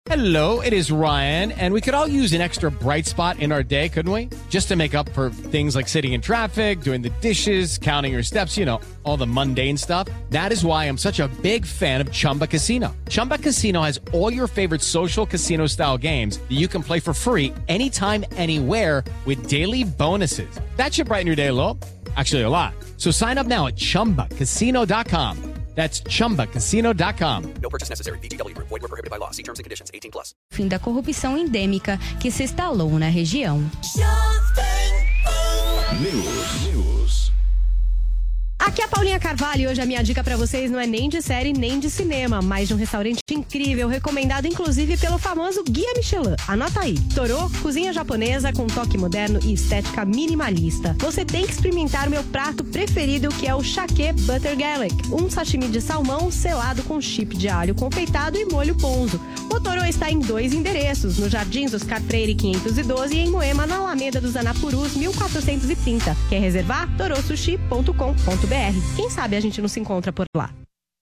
Hello, it is Ryan, and we could all use an extra bright spot in our day, couldn't we? Just to make up for things like sitting in traffic, doing the dishes, counting your steps, you know, all the mundane stuff. That is why I'm such a big fan of Chumba Casino. Chumba Casino has all your favorite social casino-style games that you can play for free anytime, anywhere with daily bonuses. That should brighten your day a little. Actually, a lot. So sign up now at ChumbaCasino.com. That's ChumbaCasino.com. No purchase necessary. VGW Group. Void where prohibited by law. See terms and conditions. 18+. Fim da corrupção endêmica que se instalou na região. News. Aqui é a Paulinha Carvalho e hoje a minha dica pra vocês não é nem de série nem de cinema, mas de um restaurante incrível, recomendado inclusive pelo famoso Guia Michelin. Anota aí. Torô, cozinha japonesa com toque moderno e estética minimalista. Você tem que experimentar o meu prato preferido, que é o Sake Butter Garlic, um sashimi de salmão selado com chip de alho confeitado e molho ponzu. O Torô está em 2 endereços, no Jardins Oscar Freire 512 e em Moema, na Alameda dos Anapurus 1430. Quer reservar? torôsushi.com.br. Quem sabe a gente não se encontra por lá.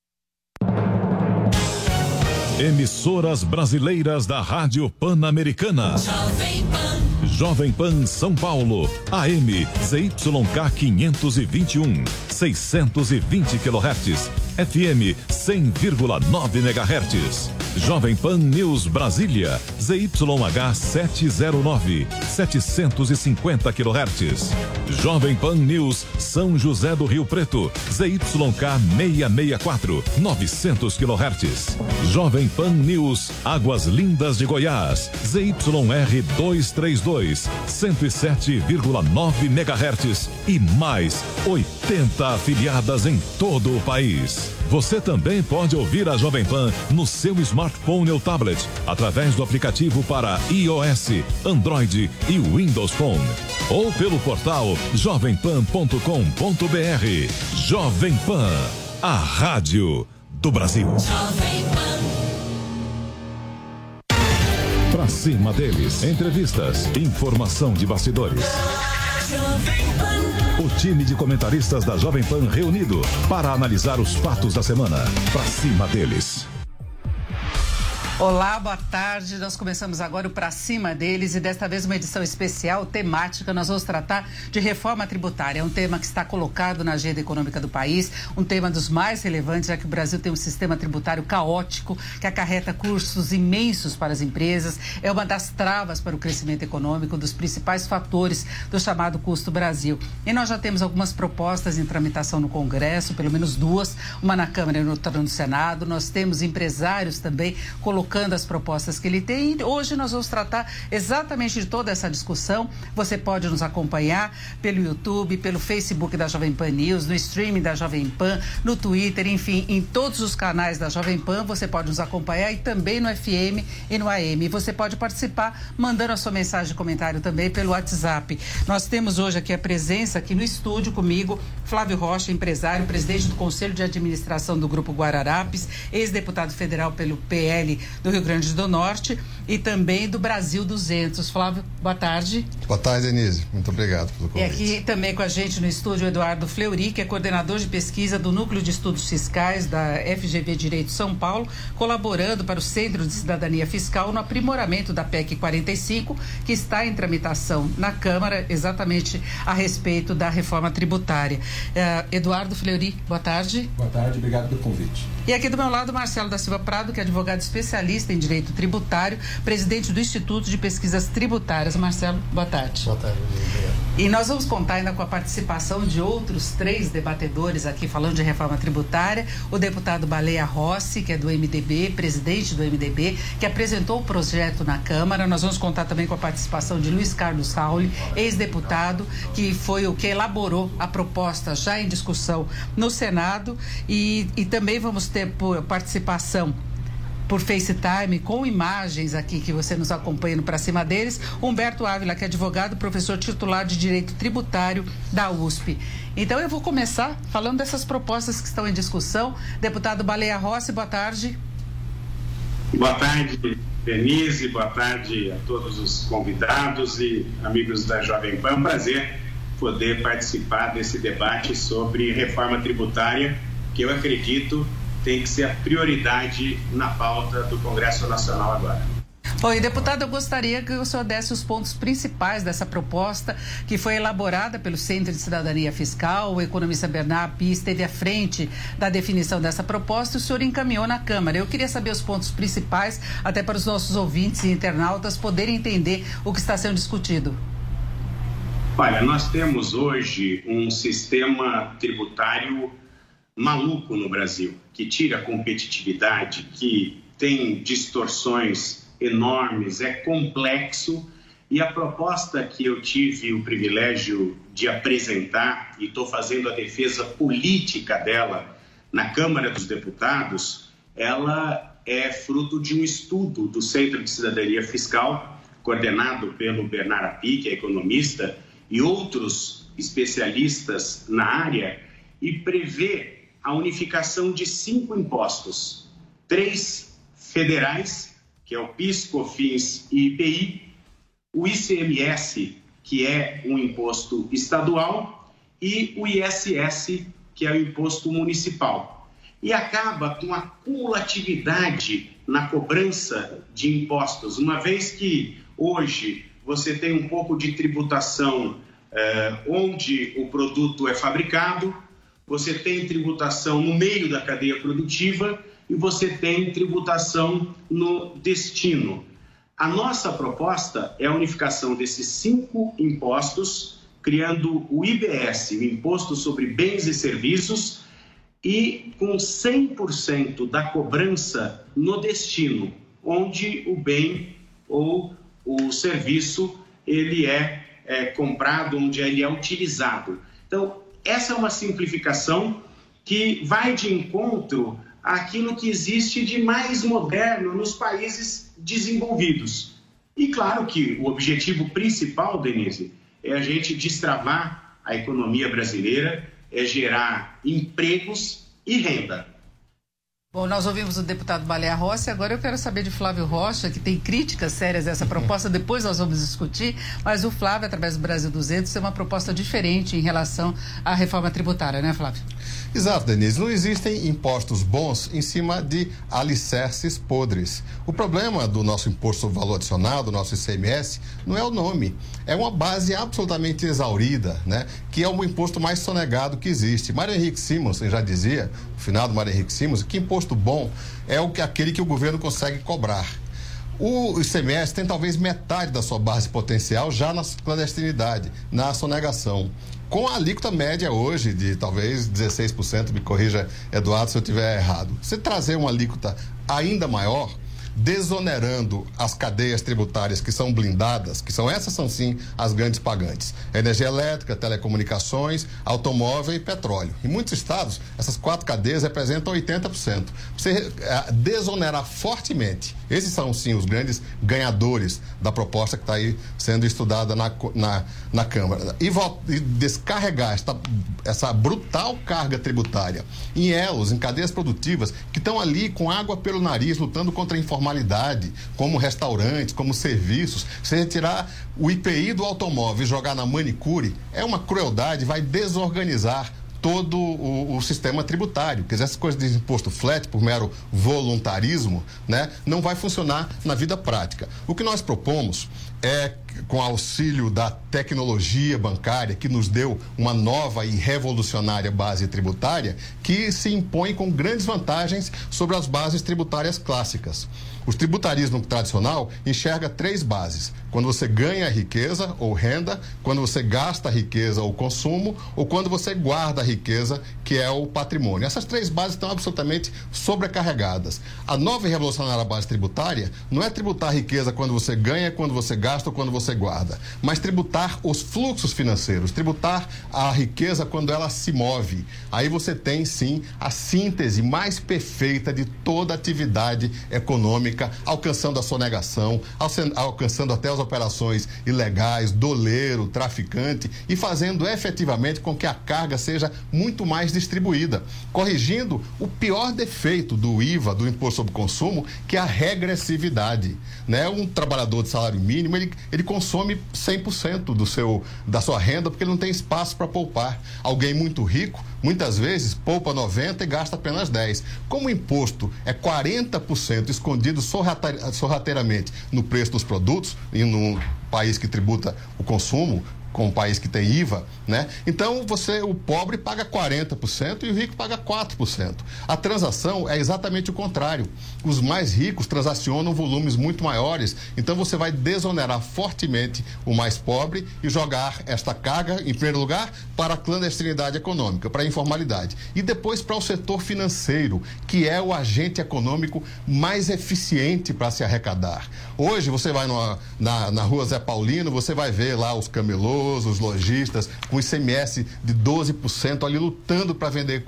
Emissoras brasileiras da Rádio Pan-Americana. Jovem Pan São Paulo, AM ZYK 521, 620 kHz, FM 100,9 MHz. Jovem Pan News Brasília, ZYH 709, 750 kHz. Jovem Pan News São José do Rio Preto, ZYK 664, 900 kHz. Jovem Pan News Águas Lindas de Goiás, ZYR 232, 107,9 MHz e mais 80 afiliadas em todo o país. Você também pode ouvir a Jovem Pan no seu smartphone ou tablet, através do aplicativo para iOS, Android e Windows Phone. Ou pelo portal jovempan.com.br. Jovem Pan, a rádio do Brasil. Pra cima deles, entrevistas, informação de bastidores. O time de comentaristas da Jovem Pan reunido para analisar os fatos da semana. Pra cima deles. Olá, boa tarde. Nós começamos agora o Pra Cima Deles e desta vez uma edição especial, temática. Nós vamos tratar de reforma tributária. É um tema que está colocado na agenda econômica do país, um tema dos mais relevantes, já que o Brasil tem um sistema tributário caótico que acarreta custos imensos para as empresas. É uma das travas para o crescimento econômico, um dos principais fatores do chamado custo Brasil. E nós já temos algumas propostas em tramitação no Congresso, pelo menos 2, uma na Câmara e outra no Senado. Nós temos empresários também colocando as propostas que ele tem. E hoje nós vamos tratar exatamente de toda essa discussão. Você pode nos acompanhar pelo YouTube, pelo Facebook da Jovem Pan News, no streaming da Jovem Pan, no Twitter, enfim, em todos os canais da Jovem Pan. Você pode nos acompanhar e também no FM e no AM. Você pode participar mandando a sua mensagem de comentário também pelo WhatsApp. Nós temos hoje aqui a presença aqui no estúdio comigo, Flávio Rocha, empresário, presidente do Conselho de Administração do Grupo Guararapes, ex-deputado federal pelo PL do Rio Grande do Norte e também do Brasil 200. Flávio, boa tarde. Boa tarde, Denise. Muito obrigado pelo convite. E aqui também com a gente no estúdio Eduardo Fleury, que é coordenador de pesquisa do Núcleo de Estudos Fiscais da FGV Direito São Paulo, colaborando para o Centro de Cidadania Fiscal no aprimoramento da PEC 45, que está em tramitação na Câmara, exatamente a respeito da reforma tributária. Eduardo Fleury, boa tarde. Boa tarde, obrigado pelo convite. E aqui do meu lado, Marcelo da Silva Prado, que é advogado especialista em Direito Tributário, presidente do Instituto de Pesquisas Tributárias. Marcelo, boa tarde. Boa tarde, obrigado. E nós vamos contar ainda com a participação de outros 3 debatedores aqui falando de reforma tributária. O deputado Baleia Rossi, que é do MDB, presidente do MDB, que apresentou o projeto na Câmara. Nós vamos contar também com a participação de Luiz Carlos Rauli, ex-deputado, que foi o que elaborou a proposta já em discussão no Senado. E também vamos ter participação por FaceTime, com imagens aqui que você nos acompanha no Pra Cima Deles, Humberto Ávila, que é advogado, professor titular de Direito Tributário da USP. Então eu vou começar falando dessas propostas que estão em discussão. Deputado Baleia Rossi, boa tarde. Boa tarde, Denise, boa tarde a todos os convidados e amigos da Jovem Pan. É um prazer poder participar desse debate sobre reforma tributária, que eu acredito tem que ser a prioridade na pauta do Congresso Nacional agora. Oi, deputado, eu gostaria que o senhor desse os pontos principais dessa proposta que foi elaborada pelo Centro de Cidadania Fiscal. O economista Bernard Pie esteve à frente da definição dessa proposta e o senhor encaminhou na Câmara. Eu queria saber os pontos principais, até para os nossos ouvintes e internautas poderem entender o que está sendo discutido. Olha, nós temos hoje um sistema tributário maluco no Brasil, que tira a competitividade, que tem distorções enormes, é complexo, e a proposta que eu tive o privilégio de apresentar, e estou fazendo a defesa política dela na Câmara dos Deputados, ela é fruto de um estudo do Centro de Cidadania Fiscal, coordenado pelo Bernard Pie, que é economista, e outros especialistas na área, e prevê a unificação de 5 impostos, 3 federais, que é o PIS, COFINS e IPI, o ICMS, que é um imposto estadual, e o ISS, que é o imposto municipal. E acaba com a cumulatividade na cobrança de impostos, uma vez que hoje você tem um pouco de tributação onde o produto é fabricado, você tem tributação no meio da cadeia produtiva e você tem tributação no destino. A nossa proposta é a unificação desses 5 impostos, criando o IBS, o Imposto sobre Bens e Serviços, e com 100% da cobrança no destino, onde o bem ou o serviço ele é comprado, onde ele é utilizado. Então, essa é uma simplificação que vai de encontro àquilo que existe de mais moderno nos países desenvolvidos. E claro que o objetivo principal, Denise, é a gente destravar a economia brasileira, é gerar empregos e renda. Bom, nós ouvimos o deputado Baleia Rossi, agora eu quero saber de Flávio Rocha, que tem críticas sérias a essa proposta, depois nós vamos discutir, mas o Flávio, através do Brasil 200, tem uma proposta diferente em relação à reforma tributária, né, Flávio? Exato, Denise. Não existem impostos bons em cima de alicerces podres. O problema do nosso imposto sobre valor adicionado, do nosso ICMS, não é o nome. É uma base absolutamente exaurida, né? Que é o imposto mais sonegado que existe. Mário Henrique Simons já dizia, o finado Mário Henrique Simons, que imposto bom é aquele que o governo consegue cobrar. O ICMS tem talvez metade da sua base potencial já na clandestinidade, na sonegação. Com a alíquota média hoje de talvez 16%, me corrija, Eduardo, se eu estiver errado. Se trazer uma alíquota ainda maior, desonerando as cadeias tributárias que são blindadas, essas são sim as grandes pagantes: energia elétrica, telecomunicações, automóvel e petróleo. Em muitos estados, essas 4 cadeias representam 80%. Você desonerar fortemente, esses são sim os grandes ganhadores da proposta que está aí sendo estudada na Câmara. E descarregar essa brutal carga tributária em elos, em cadeias produtivas que estão ali com água pelo nariz, lutando contra a informalidade, como restaurantes, como serviços. Você retirar o IPI do automóvel e jogar na manicure é uma crueldade, vai desorganizar todo o sistema tributário. Quer dizer, essas coisas de imposto flat por mero voluntarismo, né, não vai funcionar na vida prática. O que nós propomos é, com auxílio da tecnologia bancária, que nos deu uma nova e revolucionária base tributária, que se impõe com grandes vantagens sobre as bases tributárias clássicas. O tributarismo tradicional enxerga 3 bases: quando você ganha riqueza ou renda, quando você gasta riqueza ou consumo, ou quando você guarda a riqueza, que é o patrimônio. Essas 3 bases estão absolutamente sobrecarregadas. A nova e revolucionária base tributária não é tributar a riqueza quando você ganha, quando você gasta ou quando você guarda, mas tributar os fluxos financeiros, tributar a riqueza quando ela se move. Aí você tem sim a síntese mais perfeita de toda a atividade econômica, alcançando a sonegação, alcançando até as operações ilegais, doleiro, traficante, e fazendo efetivamente com que a carga seja muito mais distribuída, corrigindo o pior defeito do IVA, do Imposto sobre Consumo, que é a regressividade, né? Um trabalhador de salário mínimo, ele consome 100% da sua renda, porque ele não tem espaço para poupar. Alguém muito rico muitas vezes poupa 90 e gasta apenas 10. Como o imposto é 40% escondido sorrateiramente no preço dos produtos e no país que tributa o consumo, com um país que tem IVA, né? Então, o pobre paga 40% e o rico paga 4%. A transação é exatamente o contrário. Os mais ricos transacionam volumes muito maiores, então você vai desonerar fortemente o mais pobre e jogar esta carga, em primeiro lugar, para a clandestinidade econômica, para a informalidade. E depois para o setor financeiro, que é o agente econômico mais eficiente para se arrecadar. Hoje, você vai na rua Zé Paulino, você vai ver lá os camelôs, os lojistas, com ICMS de 12% ali lutando para vender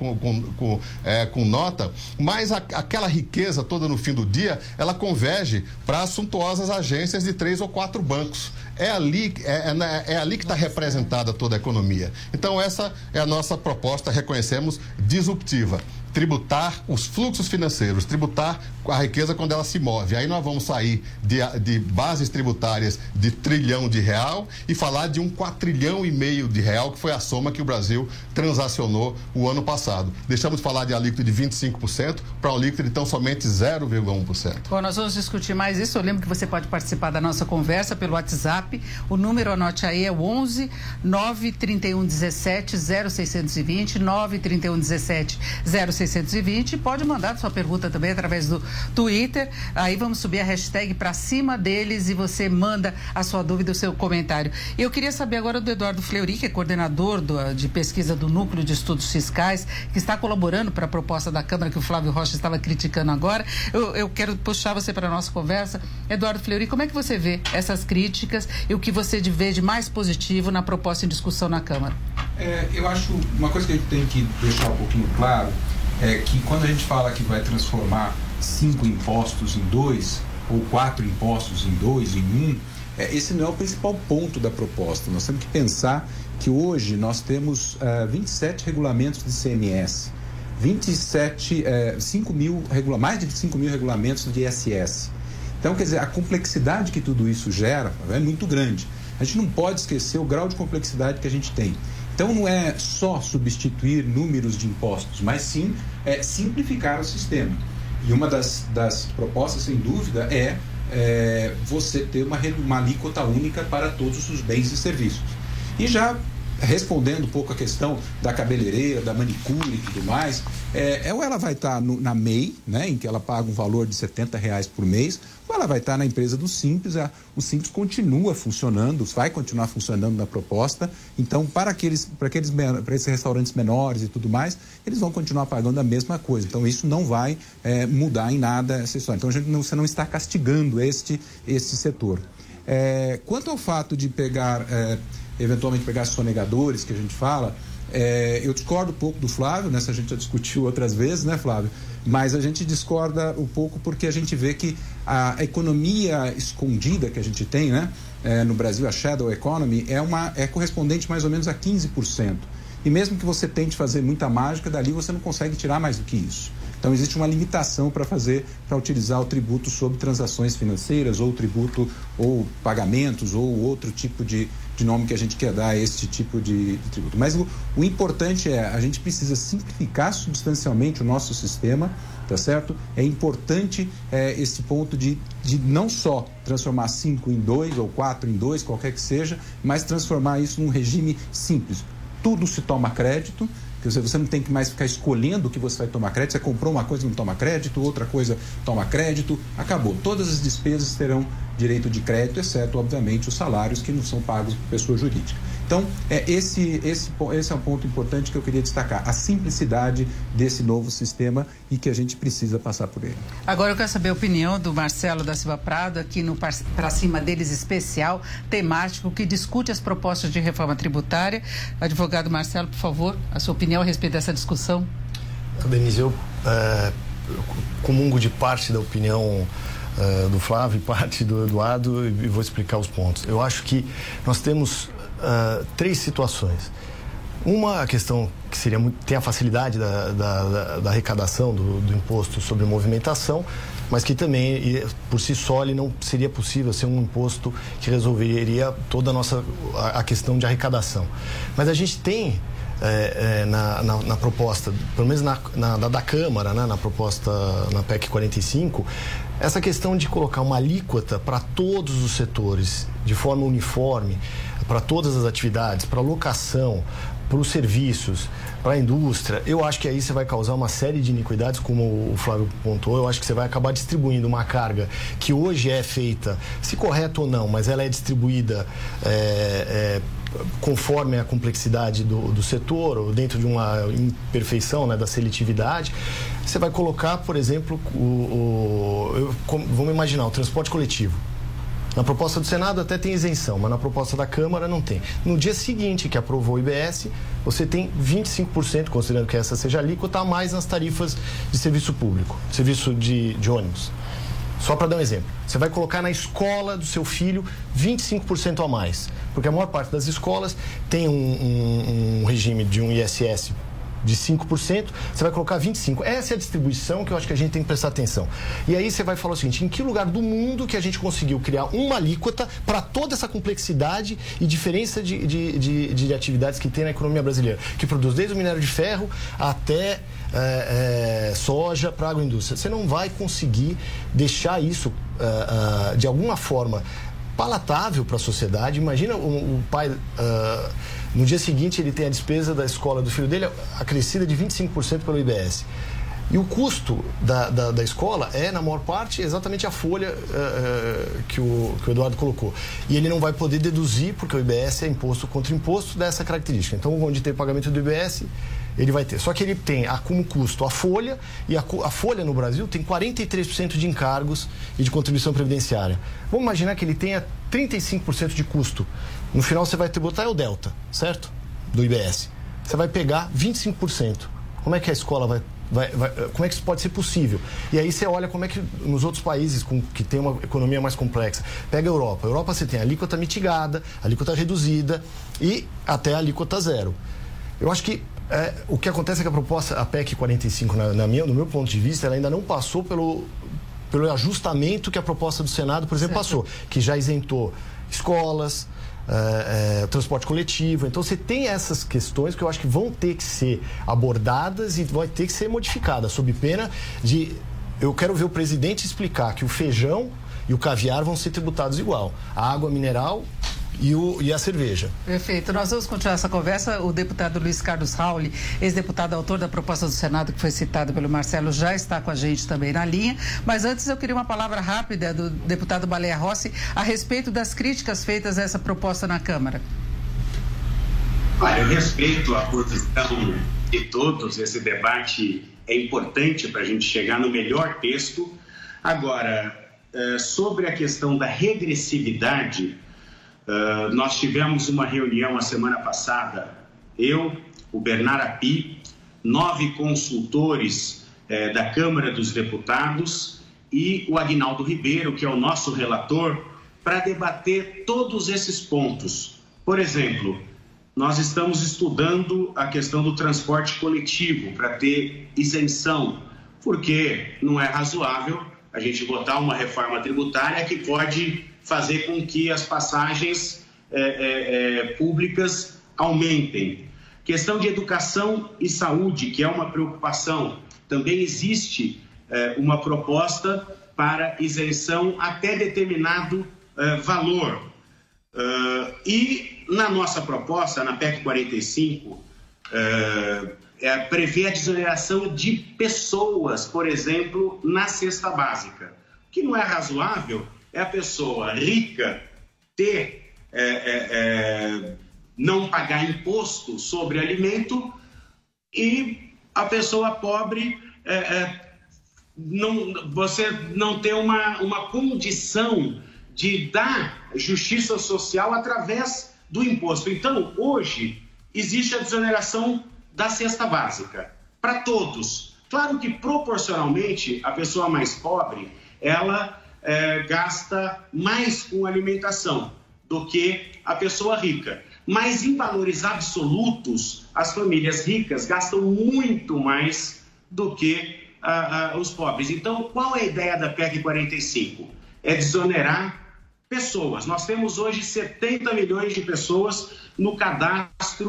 com nota, mas aquela riqueza toda no fim do dia, ela converge para as suntuosas agências de 3 ou 4 bancos. É ali que está representada toda a economia. Então, essa é a nossa proposta, reconhecemos, disruptiva. Tributar os fluxos financeiros, tributar a riqueza quando ela se move. Aí nós vamos sair de bases tributárias de R$ 1 trilhão e falar de R$ 1,4 trilhão de real, que foi a soma que o Brasil transacionou o ano passado. Deixamos de falar de alíquota de 25% para um alíquota de tão somente 0,1%. Bom, nós vamos discutir mais isso. Eu lembro que você pode participar da nossa conversa pelo WhatsApp. O número, anote aí, é 11 931 17 0620, 931 17 0620. Pode mandar sua pergunta também através do Twitter. Aí vamos subir a hashtag pra cima deles e você manda a sua dúvida, o seu comentário. Eu queria saber agora do Eduardo Fleury, que é coordenador de pesquisa do Núcleo de Estudos Fiscais, que está colaborando para a proposta da Câmara que o Flávio Rocha estava criticando agora. Eu quero puxar você para a nossa conversa. Eduardo Fleury, como é que você vê essas críticas e o que você vê de mais positivo na proposta em discussão na Câmara? Eu acho uma coisa que a gente tem que deixar um pouquinho claro é que quando a gente fala que vai transformar 5 impostos em 2 ou 4 impostos em 2, em 1, esse não é o principal ponto da proposta. Nós temos que pensar que hoje nós temos 27 regulamentos de ICMS, mais de 5 mil regulamentos de ISS. Então, quer dizer, a complexidade que tudo isso gera é muito grande. A gente não pode esquecer o grau de complexidade que a gente tem. Então, não é só substituir números de impostos, mas sim simplificar o sistema. E uma das propostas, sem dúvida, é você ter uma alíquota única para todos os bens e serviços. E já respondendo um pouco a questão da cabeleireira, da manicure e tudo mais, ou ela vai estar na MEI, né, em que ela paga um valor de R$70 por mês, ou ela vai estar na empresa do Simples. O Simples continua funcionando, vai continuar funcionando na proposta. Então, para esses restaurantes menores e tudo mais, eles vão continuar pagando a mesma coisa. Então, isso não vai mudar em nada essa história. Então, você não está castigando este setor. Quanto ao fato de eventualmente pegar sonegadores, que a gente fala, eu discordo um pouco do Flávio, né? A gente já discutiu outras vezes, né, Flávio? Mas a gente discorda um pouco porque a gente vê que a economia escondida que a gente tem, né, no Brasil, a shadow economy, é correspondente mais ou menos a 15%. E mesmo que você tente fazer muita mágica, dali você não consegue tirar mais do que isso. Então, existe uma limitação para utilizar o tributo sobre transações financeiras, ou tributo, ou pagamentos, ou outro tipo de nome que a gente quer dar a este tipo de tributo. Mas o importante a gente precisa simplificar substancialmente o nosso sistema, tá certo? É importante esse ponto de não só transformar 5 em 2 ou 4 em 2, qualquer que seja, mas transformar isso num regime simples. Tudo se toma crédito. Você não tem que mais ficar escolhendo o que você vai tomar crédito. Você comprou uma coisa e não toma crédito, outra coisa toma crédito, acabou. Todas as despesas terão direito de crédito, exceto, obviamente, os salários que não são pagos por pessoa jurídica. Então, esse é um ponto importante que eu queria destacar, a simplicidade desse novo sistema e que a gente precisa passar por ele. Agora eu quero saber a opinião do Marcelo da Silva Prado, aqui no Pra Cima Deles especial, temático, que discute as propostas de reforma tributária. Advogado Marcelo, por favor, a sua opinião a respeito dessa discussão. Denise, eu comungo de parte da opinião do Flávio e parte do Eduardo e vou explicar os pontos. Eu acho que nós temos 3 situações. Uma questão que seria ter a facilidade da arrecadação do imposto sobre movimentação, mas que também, por si só, ele não seria possível ser um imposto que resolveria toda a questão de arrecadação. Mas a gente tem na proposta, pelo menos da Câmara, né, na proposta, na PEC 45, essa questão de colocar uma alíquota para todos os setores, de forma uniforme, para todas as atividades, para locação, para os serviços, para a indústria, eu acho que aí você vai causar uma série de iniquidades, como o Flávio pontuou. Eu acho que você vai acabar distribuindo uma carga que hoje é feita, se correto ou não, mas ela é distribuída conforme a complexidade do setor, ou dentro de uma imperfeição, né, da seletividade. Você vai colocar, por exemplo, vamos imaginar, o transporte coletivo. Na proposta do Senado até tem isenção, mas na proposta da Câmara não tem. No dia seguinte que aprovou o IBS, você tem 25%, considerando que essa seja a alíquota, a mais nas tarifas de serviço público, serviço de ônibus. Só para dar um exemplo, você vai colocar na escola do seu filho 25% a mais, porque a maior parte das escolas tem um regime de um ISS de 5%, você vai colocar 25%. Essa é a distribuição que eu acho que a gente tem que prestar atenção. E aí você vai falar o seguinte: em que lugar do mundo que a gente conseguiu criar uma alíquota para toda essa complexidade e diferença de atividades que tem na economia brasileira, que produz desde o minério de ferro até soja para a agroindústria? Você não vai conseguir deixar isso de alguma forma palatável para a sociedade. Imagina o pai, no dia seguinte ele tem a despesa da escola do filho dele acrescida de 25% pelo IBS. E o custo da escola é, na maior parte, exatamente a folha que o Eduardo colocou. E ele não vai poder deduzir, porque o IBS é imposto contra imposto dessa característica. Então, onde tem pagamento do IBS, ele vai ter. Só que ele tem como custo a folha, e a folha no Brasil tem 43% de encargos e de contribuição previdenciária. Vamos imaginar que ele tenha 35% de custo. No final você vai tributar o delta, certo? Do IBS. Você vai pegar 25%. Como é que a escola vai como é que isso pode ser possível? E aí você olha como é que nos outros países que tem uma economia mais complexa. Pega a Europa. A Europa você tem a alíquota mitigada, a alíquota reduzida e até a alíquota zero. Eu acho que o que acontece é que a proposta, a PEC 45, no meu ponto de vista, ela ainda não passou pelo ajustamento que a proposta do Senado, por exemplo, passou, que já isentou escolas, transporte coletivo. Então você tem essas questões que eu acho que vão ter que ser abordadas e vai ter que ser modificadas, sob pena de... Eu quero ver o presidente explicar que o feijão e o caviar vão ser tributados igual, a água mineral e a cerveja. Perfeito. Nós vamos continuar essa conversa. O deputado Luiz Carlos Rauli, ex-deputado autor da proposta do Senado, que foi citada pelo Marcelo, já está com a gente também na linha. Mas antes eu queria uma palavra rápida do deputado Baleia Rossi a respeito das críticas feitas a essa proposta na Câmara. Olha, eu respeito a posição de todos. Esse debate é importante para a gente chegar no melhor texto. Agora, sobre a questão da regressividade, nós tivemos uma reunião a semana passada, eu, o Bernardo Api, 9 consultores da Câmara dos Deputados e o Aguinaldo Ribeiro, que é o nosso relator, para debater todos esses pontos. Por exemplo, nós estamos estudando a questão do transporte coletivo para ter isenção, porque não é razoável a gente botar uma reforma tributária que pode fazer com que as passagens públicas aumentem. Questão de educação e saúde, que é uma preocupação. Também existe uma proposta para isenção até determinado valor. E na nossa proposta, na PEC 45, prevê a desoneração de pessoas, por exemplo, na cesta básica. O que não é razoável é a pessoa rica ter, não pagar imposto sobre alimento e a pessoa pobre você não ter uma condição de dar justiça social através do imposto. Então, hoje, existe a desoneração da cesta básica para todos. Claro que, proporcionalmente, a pessoa mais pobre, ela gasta mais com alimentação do que a pessoa rica. Mas, em valores absolutos, as famílias ricas gastam muito mais do que os pobres. Então, qual é a ideia da PEC 45? É desonerar pessoas. Nós temos hoje 70 milhões de pessoas no cadastro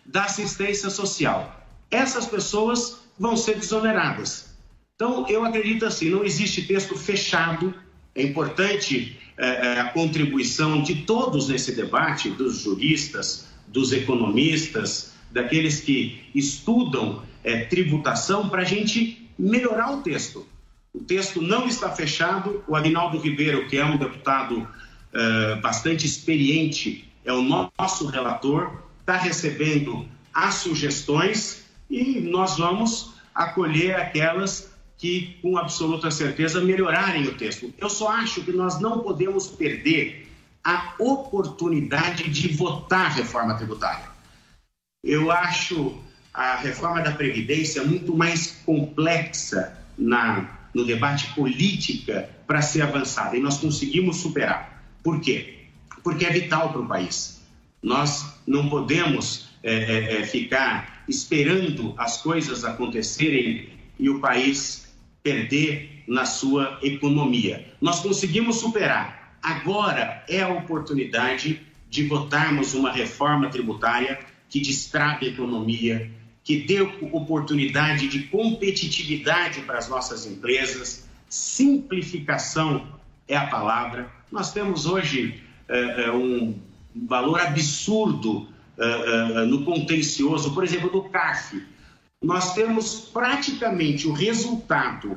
da assistência social. Essas pessoas vão ser desoneradas. Então, eu acredito assim, não existe texto fechado. É importante a contribuição de todos nesse debate, dos juristas, dos economistas, daqueles que estudam tributação, para a gente melhorar o texto. O texto não está fechado. O Aguinaldo Ribeiro, que é um deputado bastante experiente, é o nosso relator, está recebendo as sugestões e nós vamos acolher aquelas que, com absoluta certeza, melhorarem o texto. Eu só acho que nós não podemos perder a oportunidade de votar a reforma tributária. Eu acho a reforma da Previdência muito mais complexa no debate política para ser avançada, e nós conseguimos superar. Por quê? Porque é vital para o país. Nós não podemos ficar esperando as coisas acontecerem e o país perder na sua economia. Nós conseguimos superar. Agora é a oportunidade de votarmos uma reforma tributária que destrave a economia, que dê oportunidade de competitividade para as nossas empresas. Simplificação é a palavra. Nós temos hoje um valor absurdo no contencioso, por exemplo, do CARF. Nós temos praticamente o resultado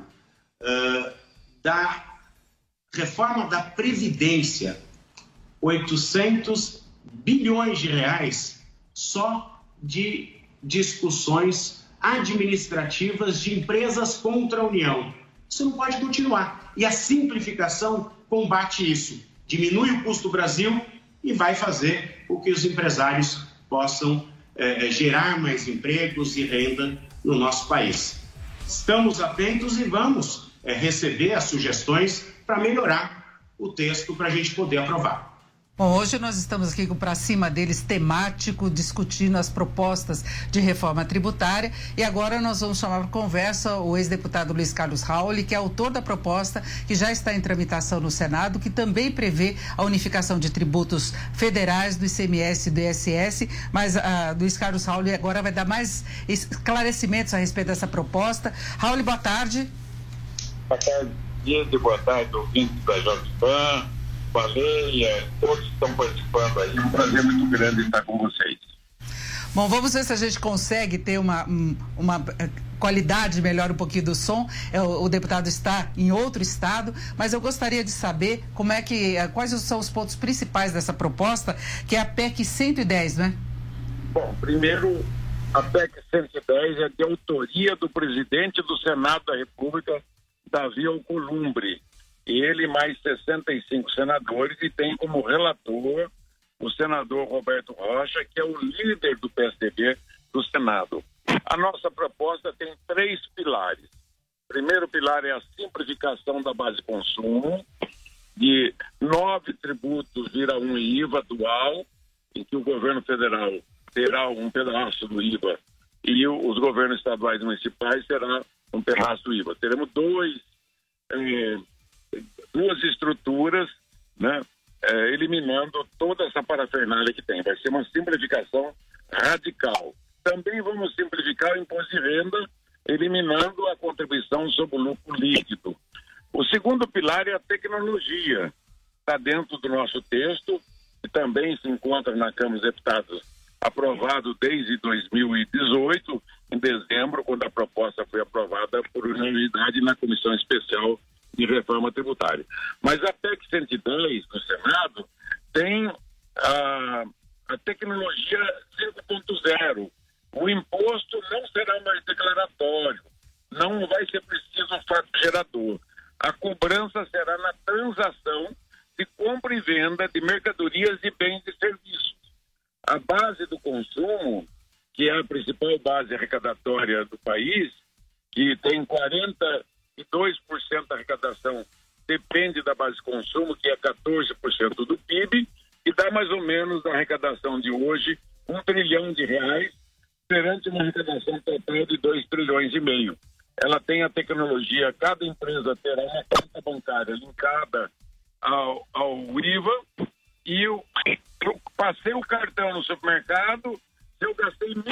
da reforma da Previdência, 800 bilhões de reais só de discussões administrativas de empresas contra a União. Isso não pode continuar. E a simplificação combate isso. Diminui o custo do Brasil e vai fazer com que os empresários possam gerar mais empregos e renda no nosso país. Estamos atentos e vamos receber as sugestões para melhorar o texto para a gente poder aprovar. Bom, hoje nós estamos aqui com o Pra Cima Deles temático, discutindo as propostas de reforma tributária, e agora nós vamos chamar para conversa o ex-deputado Luiz Carlos Rauli, que é autor da proposta que já está em tramitação no Senado, que também prevê a unificação de tributos federais do ICMS e do ISS, mas Luiz Carlos Rauli agora vai dar mais esclarecimentos a respeito dessa proposta. Rauli, boa tarde. Boa tarde, boa tarde, ouvintes da Jovem Pan. Baleia, todos estão participando aí. É um prazer muito grande estar com vocês. Bom, vamos ver se a gente consegue ter uma qualidade melhor um pouquinho do som. O deputado está em outro estado, mas eu gostaria de saber quais são os pontos principais dessa proposta, que é a PEC 110, né? Bom, primeiro, a PEC 110 é de autoria do presidente do Senado da República, Davi Alcolumbre. Ele mais 65 senadores, e tem como relator o senador Roberto Rocha, que é o líder do PSDB do Senado. A nossa proposta tem 3 pilares. O primeiro pilar é a simplificação da base de consumo, de 9 tributos vira um IVA dual, em que o governo federal terá um pedaço do IVA e os governos estaduais e municipais terão um pedaço do IVA. Teremos duas estruturas, né, eliminando toda essa parafernália que tem. Vai ser uma simplificação radical. Também vamos simplificar o imposto de renda, eliminando a contribuição sobre o lucro líquido. O segundo pilar é a tecnologia. Está dentro do nosso texto, e também se encontra na Câmara dos Deputados, aprovado desde 2018, em dezembro, quando a proposta foi aprovada por unanimidade na Comissão Especial de Reforma Tributária. Mas a PEC 110 do Senado tem a tecnologia 5.0. O imposto não será mais declaratório, não vai ser preciso um fato gerador. A cobrança será na transação de compra e venda de mercadorias e bens e serviços. A base do consumo, que é a principal base arrecadatória do país, que tem 42% da arrecadação, depende da base de consumo, que é 14% do PIB, e dá mais ou menos da arrecadação de hoje R$1 trilhão, perante uma arrecadação total de 2,5 trilhões. Ela tem a tecnologia, cada empresa terá uma conta bancária linkada ao IVA, e eu passei o cartão no supermercado, se eu gastei R$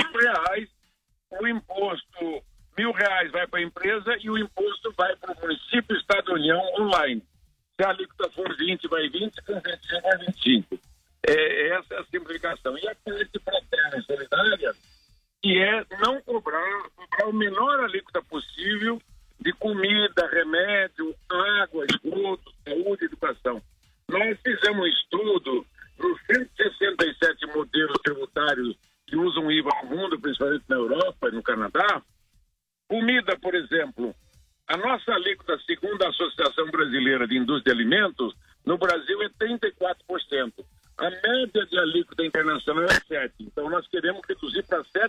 e o imposto vai para o município, Estado e União online. Se a alíquota for 20, vai 20, se for 25, vai 25. Essa é a simplificação. E a parte fraterna e solidária, que é não cobrar o menor alíquota possível de comida, remédio, água, esgoto, saúde e educação. Nós fizemos um estudo nos 167 modelos tributários que usam IVA no mundo, principalmente na Europa e no Canadá. Comida, por exemplo, a nossa alíquota, segundo a Associação Brasileira de Indústria de Alimentos, no Brasil é 34%. A média de alíquota internacional é 7%. Então, nós queremos reduzir para 7%.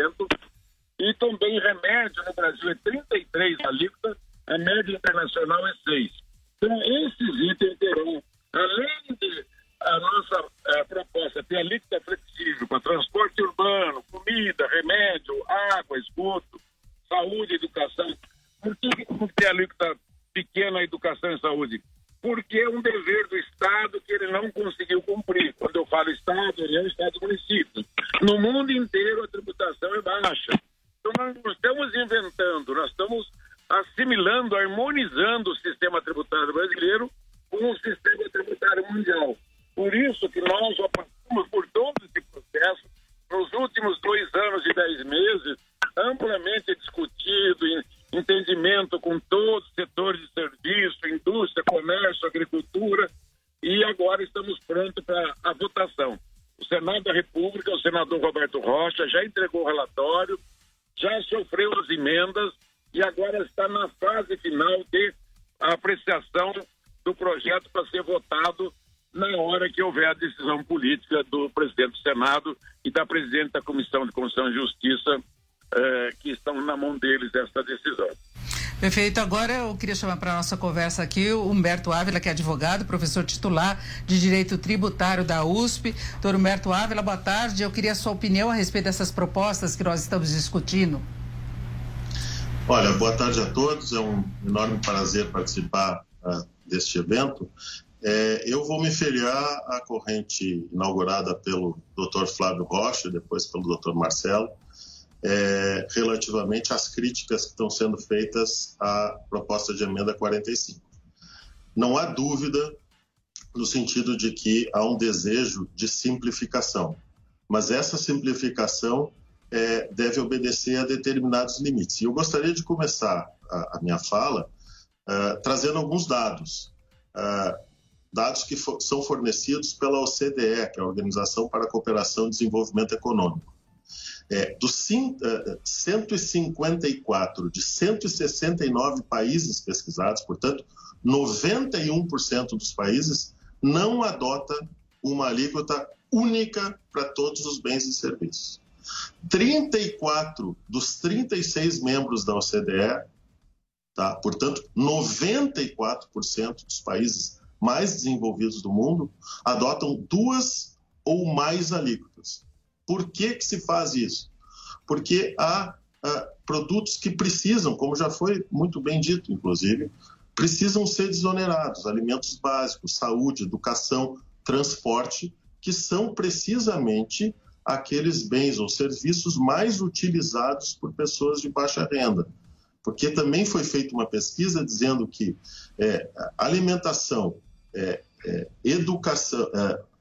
E também remédio no Brasil é 33% alíquota, a média internacional é 6%. Então, esses itens terão, além de a nossa proposta ter alíquota flexível para transporte urbano, comida, remédio, água, esgoto, saúde, educação. Por que tem alíquota pequena educação e saúde? Porque é um dever do Estado que ele não conseguiu cumprir. Quando eu falo Estado, União, Estado e município. No mundo inteiro a tributação é baixa. Então nós não estamos inventando, nós estamos assimilando, harmonizando o sistema tributário brasileiro com o sistema tributário mundial. Por isso que nós já passamos por todo esse processo nos últimos 2 anos e 10 meses, amplamente discutido, em entendimento com todos os setores de serviço, indústria, comércio, agricultura, e agora estamos prontos para a votação. O Senado da República, o senador Roberto Rocha, já entregou o relatório, já sofreu as emendas e agora está na fase final de apreciação do projeto para ser votado na hora que houver a decisão política do presidente do Senado e da presidente da Comissão de Constituição e Justiça, que estão na mão deles essa decisão. Perfeito. Agora eu queria chamar para a nossa conversa aqui o Humberto Ávila, que é advogado, professor titular de Direito Tributário da USP. Doutor Humberto Ávila, boa tarde. Eu queria a sua opinião a respeito dessas propostas que nós estamos discutindo. Olha, boa tarde a todos. É um enorme prazer participar deste evento. Eu vou me filiar à corrente inaugurada pelo Dr. Flávio Rocha, depois pelo Dr. Marcelo, relativamente às críticas que estão sendo feitas à proposta de emenda 45. Não há dúvida no sentido de que há um desejo de simplificação, mas essa simplificação deve obedecer a determinados limites. E eu gostaria de começar a minha fala trazendo alguns dados. Dados que são fornecidos pela OCDE, que é a Organização para a Cooperação e Desenvolvimento Econômico. Dos 154 de 169 países pesquisados, portanto, 91% dos países não adota uma alíquota única para todos os bens e serviços. 34 dos 36 membros da OCDE, portanto, 94% dos países mais desenvolvidos do mundo adotam 2 ou mais alíquotas. Por que se faz isso? Porque há produtos que precisam, como já foi muito bem dito, inclusive, precisam ser desonerados, alimentos básicos, saúde, educação, transporte, que são precisamente aqueles bens ou serviços mais utilizados por pessoas de baixa renda. Porque também foi feita uma pesquisa dizendo que alimentação, educação,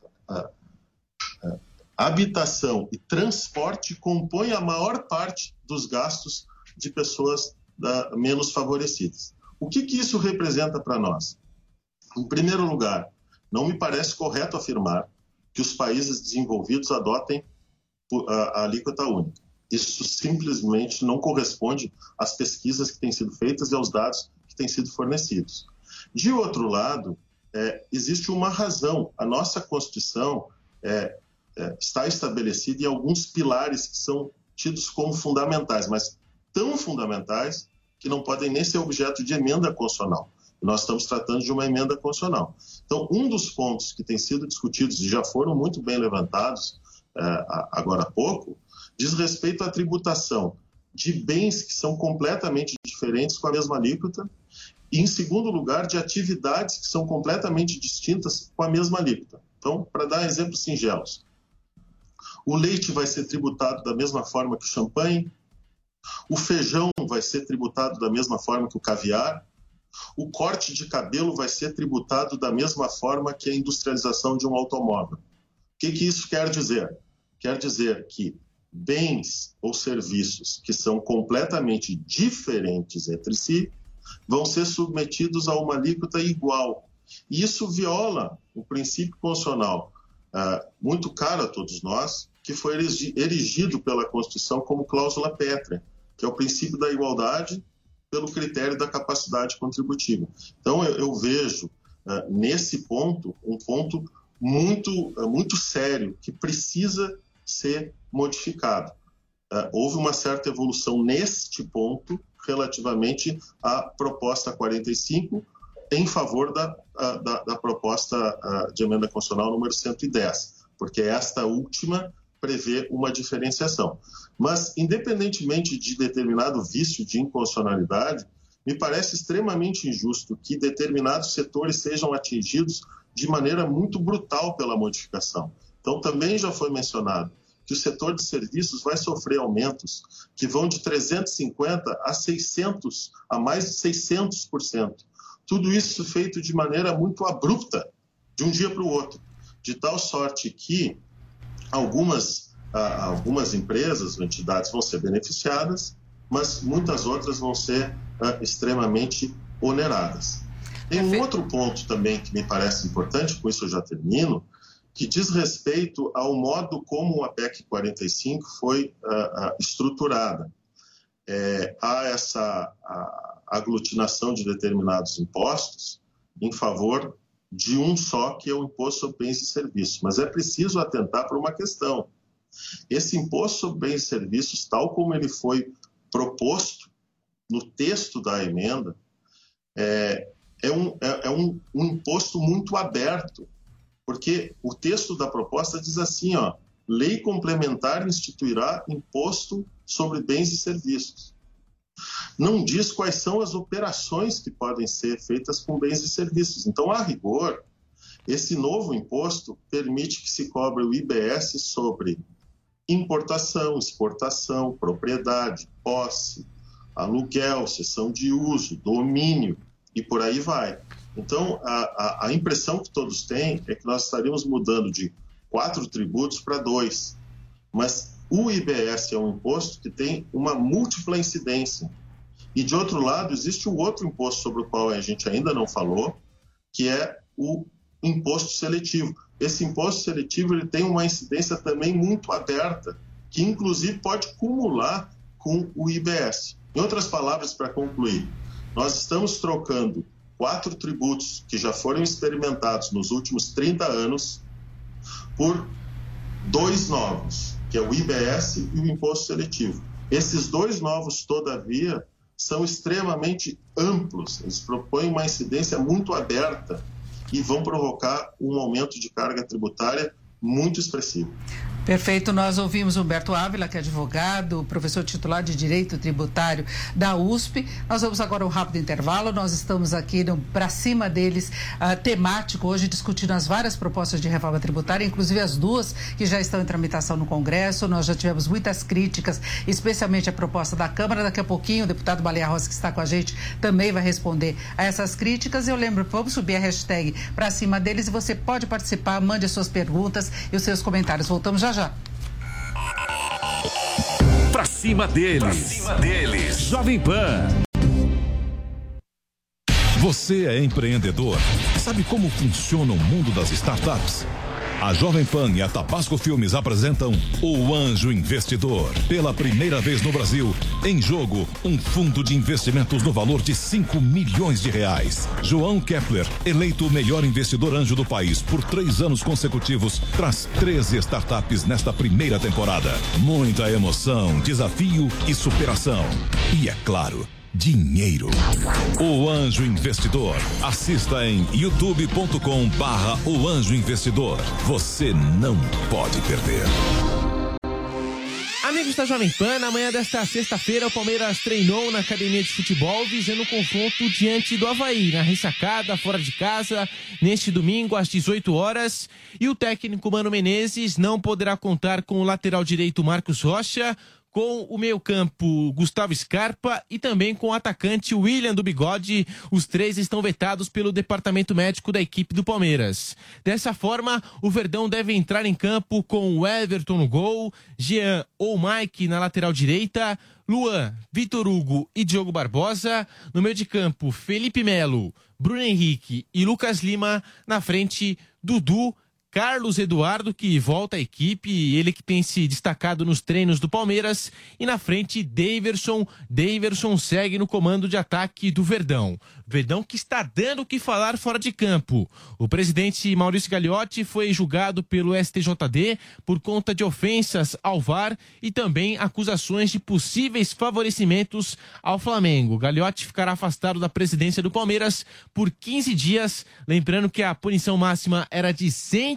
habitação e transporte compõem a maior parte dos gastos de pessoas menos favorecidas. O que isso representa para nós? Em primeiro lugar, não me parece correto afirmar que os países desenvolvidos adotem a alíquota única. Isso simplesmente não corresponde às pesquisas que têm sido feitas e aos dados que têm sido fornecidos. De outro lado, existe uma razão. A nossa Constituição está estabelecida em alguns pilares que são tidos como fundamentais, mas tão fundamentais que não podem nem ser objeto de emenda constitucional. Nós estamos tratando de uma emenda constitucional. Então, um dos pontos que tem sido discutidos e já foram muito bem levantados agora há pouco, diz respeito à tributação de bens que são completamente diferentes com a mesma alíquota e, em segundo lugar, de atividades que são completamente distintas com a mesma alíquota. Então, para dar exemplos singelos, o leite vai ser tributado da mesma forma que o champanhe, O feijão vai ser tributado da mesma forma que o caviar? O corte de cabelo vai ser tributado da mesma forma que a industrialização de um automóvel? O que isso quer dizer? Quer dizer que bens ou serviços que são completamente diferentes entre si vão ser submetidos a uma alíquota igual. E isso viola o princípio constitucional muito caro a todos nós, que foi erigido pela Constituição como cláusula pétrea, que é o princípio da igualdade pelo critério da capacidade contributiva. Então, eu vejo nesse ponto um ponto muito sério que precisa ser modificado. Houve uma certa evolução neste ponto relativamente à proposta 45 em favor da proposta de emenda constitucional número 110, porque esta última prevê uma diferenciação. Mas, independentemente de determinado vício de inconstitucionalidade, me parece extremamente injusto que determinados setores sejam atingidos de maneira muito brutal pela modificação. Então, também já foi mencionado que o setor de serviços vai sofrer aumentos que vão de 350% a mais de 600%. Tudo isso feito de maneira muito abrupta, de um dia para o outro, de tal sorte que algumas empresas ou entidades vão ser beneficiadas, mas muitas outras vão ser extremamente oneradas. Tem um outro ponto também que me parece importante, com isso eu já termino, que diz respeito ao modo como a PEC 45 foi estruturada. Há essa aglutinação de determinados impostos em favor de um só, que é o Imposto sobre Bens e Serviços. Mas é preciso atentar para uma questão. Esse Imposto sobre Bens e Serviços, tal como ele foi proposto no texto da emenda, é um imposto muito aberto, porque o texto da proposta diz assim, lei complementar instituirá imposto sobre bens e serviços. Não diz quais são as operações que podem ser feitas com bens e serviços. Então, a rigor, esse novo imposto permite que se cobre o IBS sobre importação, exportação, propriedade, posse, aluguel, cessão de uso, domínio e por aí vai. Então, a impressão que todos têm é que nós estaríamos mudando de 4 tributos para 2. Mas o IBS é um imposto que tem uma múltipla incidência. E, de outro lado, existe um outro imposto sobre o qual a gente ainda não falou, que é o imposto seletivo. Esse imposto seletivo ele tem uma incidência também muito aberta, que, inclusive, pode cumular com o IBS. Em outras palavras, para concluir, nós estamos trocando 4 tributos que já foram experimentados nos últimos 30 anos por 2 novos, que é o IBS e o imposto seletivo. Esses 2 novos, todavia, são extremamente amplos, eles propõem uma incidência muito aberta e vão provocar um aumento de carga tributária muito expressivo. Perfeito, nós ouvimos Humberto Ávila, que é advogado, professor titular de Direito Tributário da USP. Nós vamos agora ao rápido intervalo, nós estamos aqui Pra Cima Deles, temático, hoje discutindo as várias propostas de reforma tributária, inclusive as 2 que já estão em tramitação no Congresso. Nós já tivemos muitas críticas, especialmente a proposta da Câmara. Daqui a pouquinho o deputado Baleia Rossi, que está com a gente, também vai responder a essas críticas. Eu lembro, vamos subir a hashtag Pra Cima Deles e você pode participar, mande as suas perguntas e os seus comentários. Voltamos já. Pra cima deles. Pra cima deles. Jovem Pan. Você é empreendedor? Sabe como funciona o mundo das startups? A Jovem Pan e a Tabasco Filmes apresentam O Anjo Investidor. Pela primeira vez no Brasil, em jogo, um fundo de investimentos no valor de R$5 milhões. João Kepler, eleito o melhor investidor anjo do país por 3 anos consecutivos, traz 13 startups nesta primeira temporada. Muita emoção, desafio e superação. E, é claro, dinheiro. O Anjo Investidor. Assista em youtube.com/O Anjo Investidor. Você não pode perder. Amigos da Jovem Pan, na manhã desta sexta-feira, o Palmeiras treinou na academia de futebol visando o confronto diante do Avaí, na ressacada, fora de casa, neste domingo às 18 horas. E o técnico Mano Menezes não poderá contar com o lateral direito Marcos Rocha, com o meio-campo Gustavo Scarpa e também com o atacante William do Bigode. Os três estão vetados pelo departamento médico da equipe do Palmeiras. Dessa forma, o Verdão deve entrar em campo com o Everton no gol, Jean ou Mike na lateral direita, Luan, Vitor Hugo e Diogo Barbosa. No meio de campo, Felipe Melo, Bruno Henrique e Lucas Lima. Na frente, Dudu, Carlos Eduardo, que volta à equipe, ele que tem se destacado nos treinos do Palmeiras, e na frente Daverson segue no comando de ataque do Verdão. Verdão que está dando o que falar fora de campo. O presidente Maurício Gagliotti foi julgado pelo STJD por conta de ofensas ao VAR e também acusações de possíveis favorecimentos ao Flamengo. Gagliotti ficará afastado da presidência do Palmeiras por 15 dias, lembrando que a punição máxima era de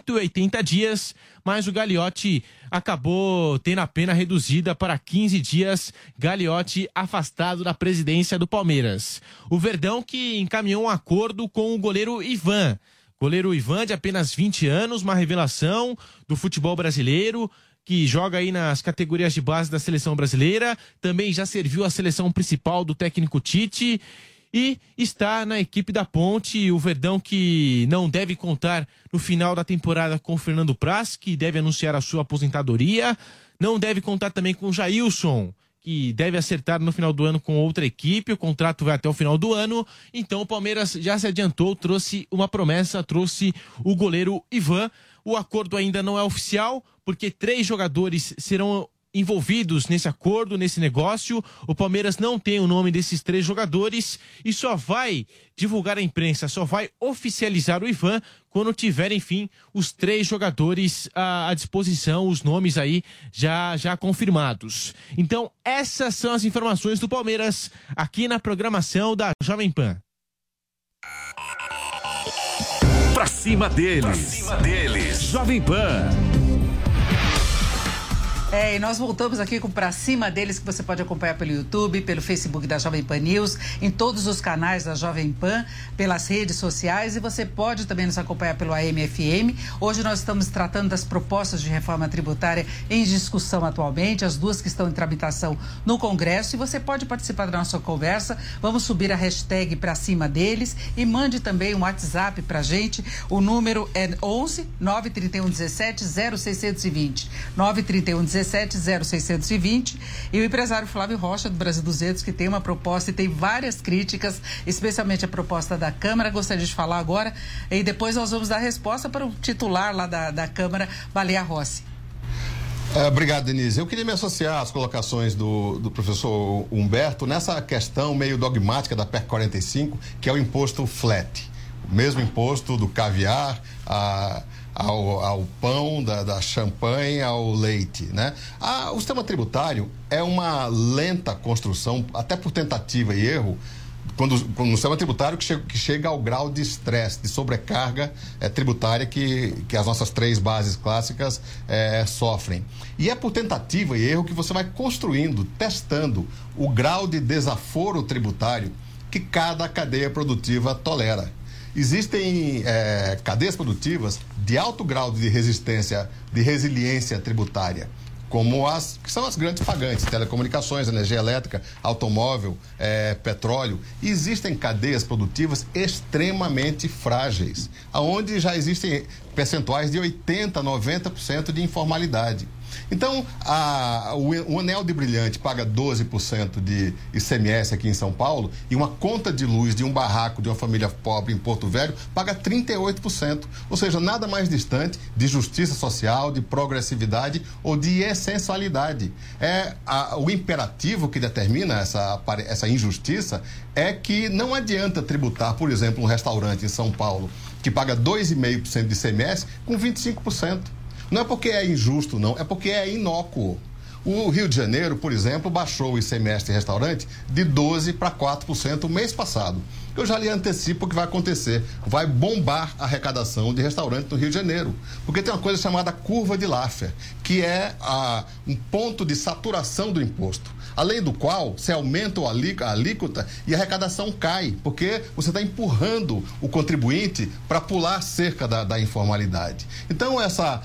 180 dias, mas o Gagliotti acabou tendo a pena reduzida para 15 dias. Gagliotti afastado da presidência do Palmeiras. O Verdão que encaminhou um acordo com o goleiro Ivan. Goleiro Ivan, de apenas 20 anos, uma revelação do futebol brasileiro, que joga aí nas categorias de base da seleção brasileira, também já serviu a seleção principal do técnico Tite e está na equipe da Ponte. O Verdão que não deve contar no final da temporada com o Fernando Praz, que deve anunciar a sua aposentadoria, não deve contar também com o Jailson, que deve acertar no final do ano com outra equipe, o contrato vai até o final do ano. Então o Palmeiras já se adiantou, trouxe uma promessa, trouxe o goleiro Ivan. O acordo ainda não é oficial, porque 3 jogadores serão envolvidos nesse acordo, nesse negócio. O Palmeiras não tem o nome desses 3 jogadores e só vai divulgar a imprensa, só vai oficializar o Ivan quando tiver, enfim, os 3 jogadores à disposição, os nomes aí já confirmados. Então, essas são as informações do Palmeiras aqui na programação da Jovem Pan. Pra cima deles. Jovem Pan. E nós voltamos aqui com Pra Cima Deles, que você pode acompanhar pelo YouTube, pelo Facebook da Jovem Pan News, em todos os canais da Jovem Pan, pelas redes sociais, e você pode também nos acompanhar pelo AM/FM. Hoje nós estamos tratando das propostas de reforma tributária em discussão atualmente, as 2 que estão em tramitação no Congresso, e você pode participar da nossa conversa. Vamos subir a hashtag Pra Cima Deles e mande também um WhatsApp pra gente. O número é 11 931 17 0620. 931 17 0620. E o empresário Flávio Rocha, do Brasil 200, que tem uma proposta e tem várias críticas, especialmente a proposta da Câmara, gostaria de falar agora, e depois nós vamos dar resposta para o titular lá da Câmara, Baleia Rossi. Obrigado, Denise. Eu queria me associar às colocações do professor Humberto nessa questão meio dogmática da PEC 45, que é o imposto flat. O mesmo imposto do caviar, ao pão, da champanhe, ao leite, né? O sistema tributário é uma lenta construção, até por tentativa e erro, quando no sistema tributário que chega ao grau de estresse, de sobrecarga tributária que as nossas 3 bases clássicas sofrem. E é por tentativa e erro que você vai construindo, testando o grau de desaforo tributário que cada cadeia produtiva tolera. Existem cadeias produtivas de alto grau de resistência, de resiliência tributária, como que são as grandes pagantes, telecomunicações, energia elétrica, automóvel, petróleo. E existem cadeias produtivas extremamente frágeis, onde já existem percentuais de 80%, 90% de informalidade. Então, o Anel de Brilhante paga 12% de ICMS aqui em São Paulo, e uma conta de luz de um barraco de uma família pobre em Porto Velho paga 38%. Ou seja, nada mais distante de justiça social, de progressividade ou de essencialidade. O imperativo que determina essa injustiça é que não adianta tributar, por exemplo, um restaurante em São Paulo que paga 2,5% de ICMS com 25%. Não é porque é injusto, não, é porque é inócuo. O Rio de Janeiro, por exemplo, baixou o ICMS de restaurante de 12% para 4% o mês passado. Eu já lhe antecipo o que vai acontecer. Vai bombar a arrecadação de restaurante no Rio de Janeiro. Porque tem uma coisa chamada curva de Laffer, que é um ponto de saturação do imposto. Além do qual, você aumenta a alíquota e a arrecadação cai, porque você está empurrando o contribuinte para pular a cerca da informalidade. Então,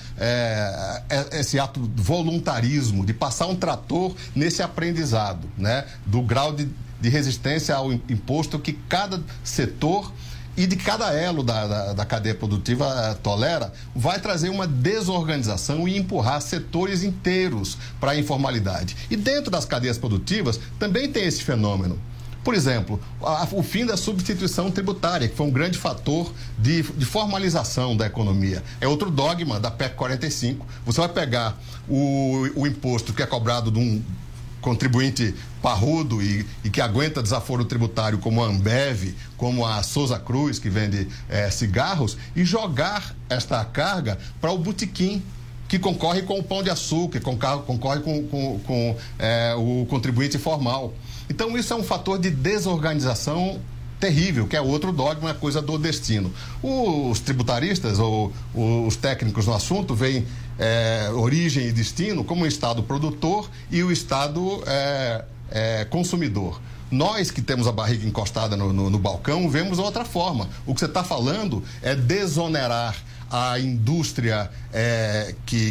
esse ato de voluntarismo, de passar um trator nesse aprendizado, né, do grau de resistência ao imposto que cada setor e de cada elo da cadeia produtiva tolera, vai trazer uma desorganização e empurrar setores inteiros para a informalidade. E dentro das cadeias produtivas também tem esse fenômeno. Por exemplo, o fim da substituição tributária, que foi um grande fator de formalização da economia. É outro dogma da PEC 45. Você vai pegar o imposto que é cobrado de um contribuinte parrudo e que aguenta desaforo tributário, como a Ambev, como a Souza Cruz, que vende cigarros, e jogar esta carga para o botequim, que concorre com o pão de açúcar, concorre com o contribuinte formal. Então, isso é um fator de desorganização terrível, que é outro dogma, coisa do destino. Os tributaristas ou os técnicos no assunto veem origem e destino como o Estado produtor e o Estado consumidor. Nós que temos a barriga encostada no balcão vemos outra forma. O que você está falando é desonerar a indústria que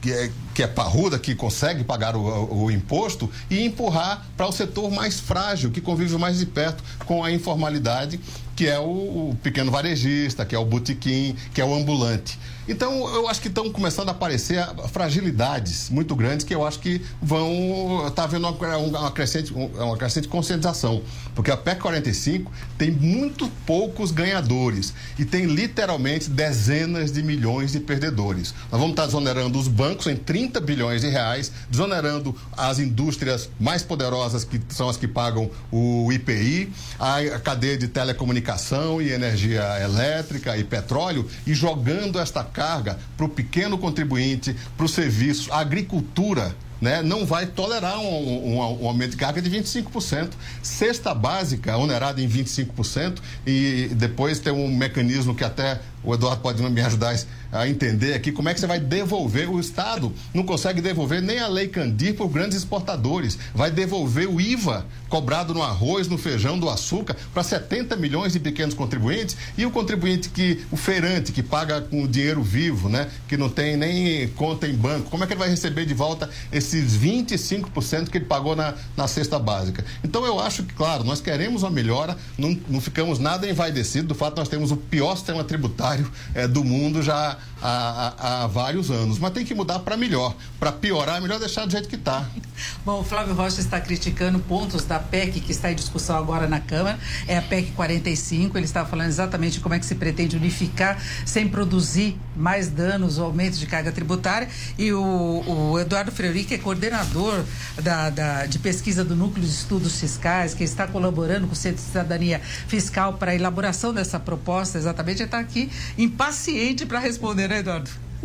é parruda, que consegue pagar o imposto, e empurrar para o setor mais frágil, que convive mais de perto com a informalidade, que é o pequeno varejista, que é o botequim, que é o ambulante. Então, eu acho que estão começando a aparecer fragilidades muito grandes que eu acho que vão estar havendo uma crescente conscientização. Porque a PEC 45 tem muito poucos ganhadores e tem literalmente dezenas de milhões de perdedores. Nós vamos estar desonerando os bancos em 30 bilhões de reais, desonerando as indústrias mais poderosas, que são as que pagam o IPI, a cadeia de telecomunicação e energia elétrica e petróleo, e jogando esta carga para o pequeno contribuinte, para os serviços. A agricultura, né, não vai tolerar um aumento de carga de 25%. Cesta básica onerada em 25%, e depois tem um mecanismo que até o Eduardo pode me ajudar a entender aqui, como é que você vai devolver. O Estado não consegue devolver nem a Lei Candir para os grandes exportadores. Vai devolver o IVA cobrado no arroz, no feijão, do açúcar, para 70 milhões de pequenos contribuintes, e o contribuinte o feirante, que paga com dinheiro vivo, né, que não tem nem conta em banco, como é que ele vai receber de volta esses 25% que ele pagou na cesta básica? Então, eu acho que, claro, nós queremos uma melhora, não ficamos nada envaidecidos do fato que nós temos o pior sistema tributário do mundo já há vários anos, mas tem que mudar para melhor. Para piorar, é melhor deixar do jeito que está. Bom, o Flávio Rocha está criticando pontos da PEC que está em discussão agora na Câmara, é a PEC 45, ele está falando exatamente como é que se pretende unificar sem produzir mais danos ou aumentos de carga tributária, e o Eduardo Fleury, que é coordenador de pesquisa do Núcleo de Estudos Fiscais, que está colaborando com o Centro de Cidadania Fiscal para a elaboração dessa proposta, exatamente, ele está aqui impaciente para responder, né, Eduardo?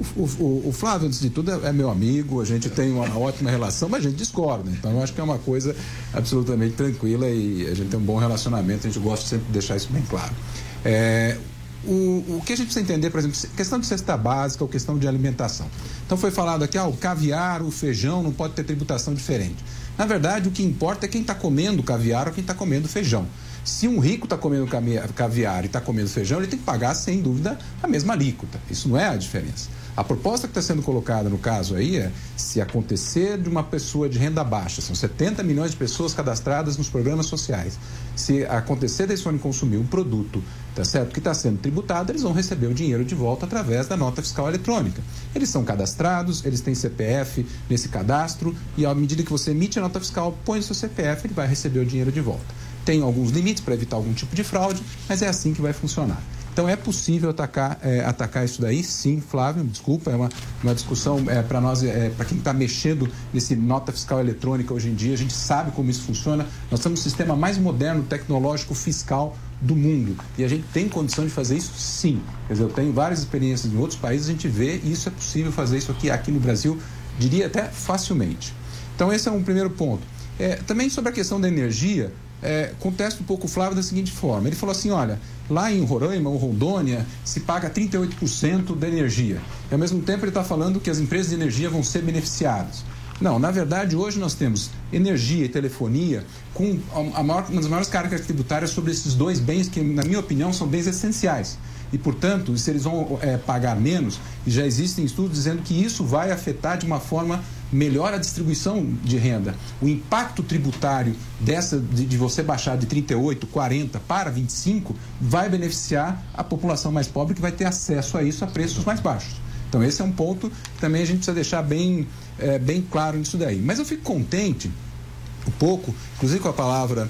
O Flávio, antes de tudo, é meu amigo, a gente tem uma ótima relação, mas a gente discorda. Então, eu acho que é uma coisa absolutamente tranquila e a gente tem um bom relacionamento, a gente gosta sempre de deixar isso bem claro. O que a gente precisa entender, por exemplo, questão de cesta básica ou questão de alimentação. Então, foi falado aqui, o caviar, o feijão não pode ter tributação diferente. Na verdade, o que importa é quem está comendo caviar ou quem está comendo feijão. Se um rico está comendo caviar e está comendo feijão, ele tem que pagar, sem dúvida, a mesma alíquota. Isso não é a diferença. A proposta que está sendo colocada no caso aí é, se acontecer de uma pessoa de renda baixa, são 70 milhões de pessoas cadastradas nos programas sociais, se acontecer desse homem consumir um produto, tá certo, que está sendo tributado, eles vão receber o dinheiro de volta através da nota fiscal eletrônica. Eles são cadastrados, eles têm CPF nesse cadastro, e à medida que você emite a nota fiscal, põe o seu CPF, ele vai receber o dinheiro de volta. Tem alguns limites para evitar algum tipo de fraude, mas é assim que vai funcionar. Então, é possível atacar isso daí? Sim, Flávio, desculpa, é uma discussão para nós, para quem está mexendo nesse nota fiscal eletrônica hoje em dia, a gente sabe como isso funciona. Nós temos o sistema mais moderno, tecnológico, fiscal do mundo, e a gente tem condição de fazer isso, sim. Quer dizer, eu tenho várias experiências em outros países, a gente vê, e isso é possível fazer isso aqui no Brasil, diria até facilmente. Então, esse é um primeiro ponto. Também sobre a questão da energia, contesto um pouco o Flávio da seguinte forma. Ele falou assim, olha, lá em Roraima ou Rondônia se paga 38% da energia. E ao mesmo tempo ele está falando que as empresas de energia vão ser beneficiadas. Não, na verdade, hoje nós temos energia e telefonia com uma das maiores cargas tributárias sobre esses dois bens que, na minha opinião, são bens essenciais. E, portanto, se eles vão pagar menos, e já existem estudos dizendo que isso vai afetar de uma forma melhor a distribuição de renda. O impacto tributário de você baixar de 38, 40 para 25 vai beneficiar a população mais pobre que vai ter acesso a isso a preços mais baixos. Então esse é um ponto que também a gente precisa deixar bem claro nisso daí. Mas eu fico contente um pouco, inclusive com a palavra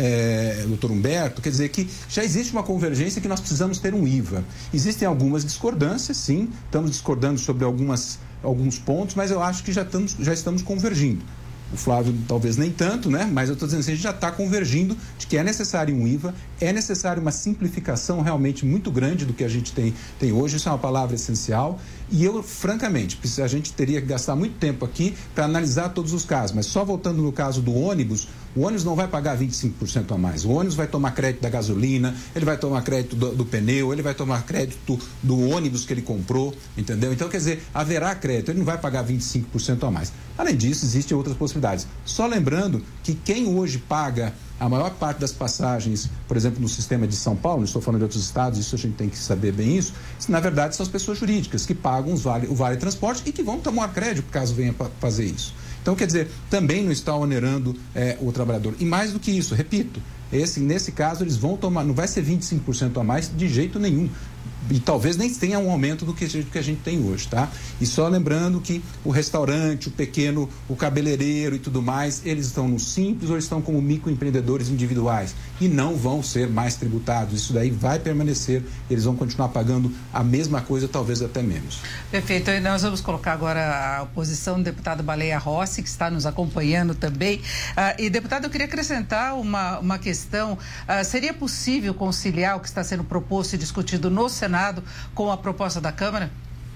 doutor Humberto, quer dizer que já existe uma convergência que nós precisamos ter um IVA. Existem algumas discordâncias, sim, estamos discordando sobre alguns pontos, mas eu acho que já estamos convergindo. O Flávio talvez nem tanto, né? Mas eu estou dizendo assim, a gente já está convergindo de que é necessário um IVA, é necessário uma simplificação realmente muito grande do que a gente tem hoje, isso é uma palavra essencial, e eu, francamente, a gente teria que gastar muito tempo aqui para analisar todos os casos, mas só voltando no caso do ônibus, o ônibus não vai pagar 25% a mais, o ônibus vai tomar crédito da gasolina, ele vai tomar crédito do pneu, ele vai tomar crédito do ônibus que ele comprou, entendeu? Então, quer dizer, haverá crédito, ele não vai pagar 25% a mais. Além disso, existem outras possibilidades. Só lembrando que quem hoje paga a maior parte das passagens, por exemplo, no sistema de São Paulo, não estou falando de outros estados, isso a gente tem que saber bem isso, na verdade são as pessoas jurídicas que pagam o vale transporte e que vão tomar crédito caso venha fazer isso. Então, quer dizer, também não está onerando o trabalhador. E mais do que isso, repito, nesse caso eles vão tomar, não vai ser 25% a mais de jeito nenhum. E talvez nem tenha um aumento do que a gente tem hoje, tá? E só lembrando que o restaurante, o pequeno, o cabeleireiro e tudo mais, eles estão no simples ou estão como microempreendedores individuais e não vão ser mais tributados. Isso daí vai permanecer, eles vão continuar pagando a mesma coisa, talvez até menos. Perfeito. E nós vamos colocar agora a posição do deputado Baleia Rossi, que está nos acompanhando também. E, deputado, eu queria acrescentar uma questão. Seria possível conciliar o que está sendo proposto e discutido no Senado com a proposta da Câmara?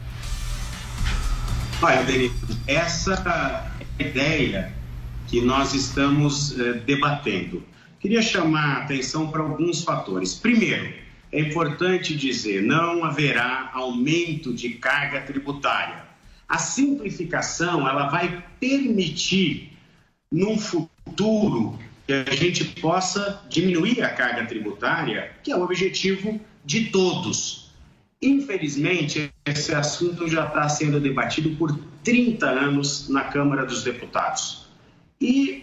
Olha, Denise, essa é a ideia que nós estamos debatendo. Queria chamar a atenção para alguns fatores. Primeiro, é importante dizer, não haverá aumento de carga tributária. A simplificação, ela vai permitir, num futuro, que a gente possa diminuir a carga tributária, que é o objetivo de todos. Infelizmente, esse assunto já está sendo debatido por 30 anos na Câmara dos Deputados. E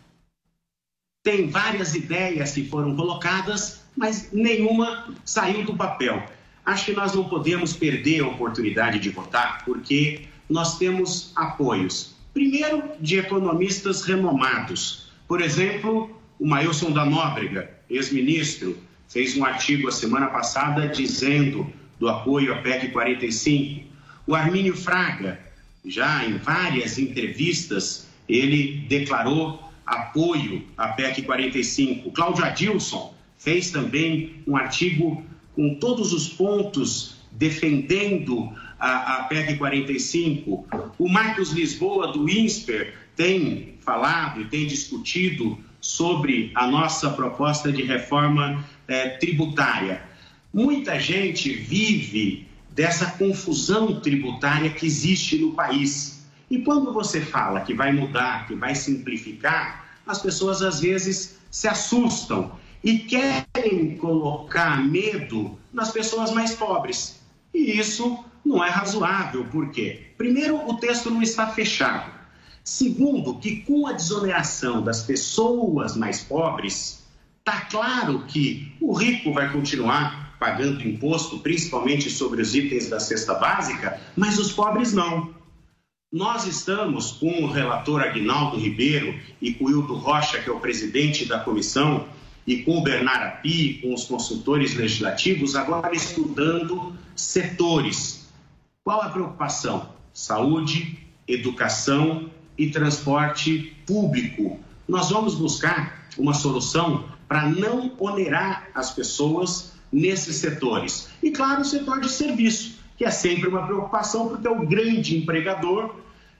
tem várias ideias que foram colocadas, mas nenhuma saiu do papel. Acho que nós não podemos perder a oportunidade de votar, porque nós temos apoios. Primeiro, de economistas renomados. Por exemplo, o Mailson da Nóbrega, ex-ministro, fez um artigo a semana passada dizendo do apoio à PEC 45. O Armínio Fraga, já em várias entrevistas, ele declarou apoio à PEC 45. O Cláudio Adilson fez também um artigo com todos os pontos defendendo a PEC 45. O Marcos Lisboa, do INSPER, tem falado e tem discutido sobre a nossa proposta de reforma tributária. Muita gente vive dessa confusão tributária que existe no país. E quando você fala que vai mudar, que vai simplificar, as pessoas às vezes se assustam e querem colocar medo nas pessoas mais pobres. E isso não é razoável. Por quê? Primeiro, o texto não está fechado. Segundo, que com a desoneração das pessoas mais pobres, está claro que o rico vai continuar pagando imposto, principalmente sobre os itens da cesta básica, mas os pobres não. Nós estamos com o relator Aguinaldo Ribeiro e com o Hildo Rocha, que é o presidente da comissão, e com o Bernardo Api, com os consultores legislativos, agora estudando setores. Qual a preocupação? Saúde, educação e transporte público. Nós vamos buscar uma solução para não onerar as pessoas nesses setores. E, claro, o setor de serviço, que é sempre uma preocupação, porque é o grande empregador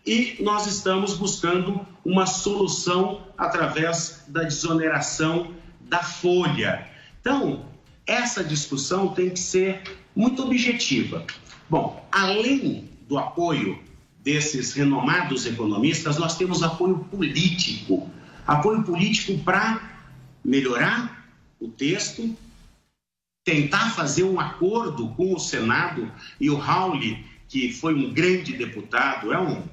e nós estamos buscando uma solução através da desoneração da folha. Então, essa discussão tem que ser muito objetiva. Bom, além do apoio desses renomados economistas, nós temos apoio político para melhorar o texto, tentar fazer um acordo com o Senado, e o Rauli, que foi um grande deputado,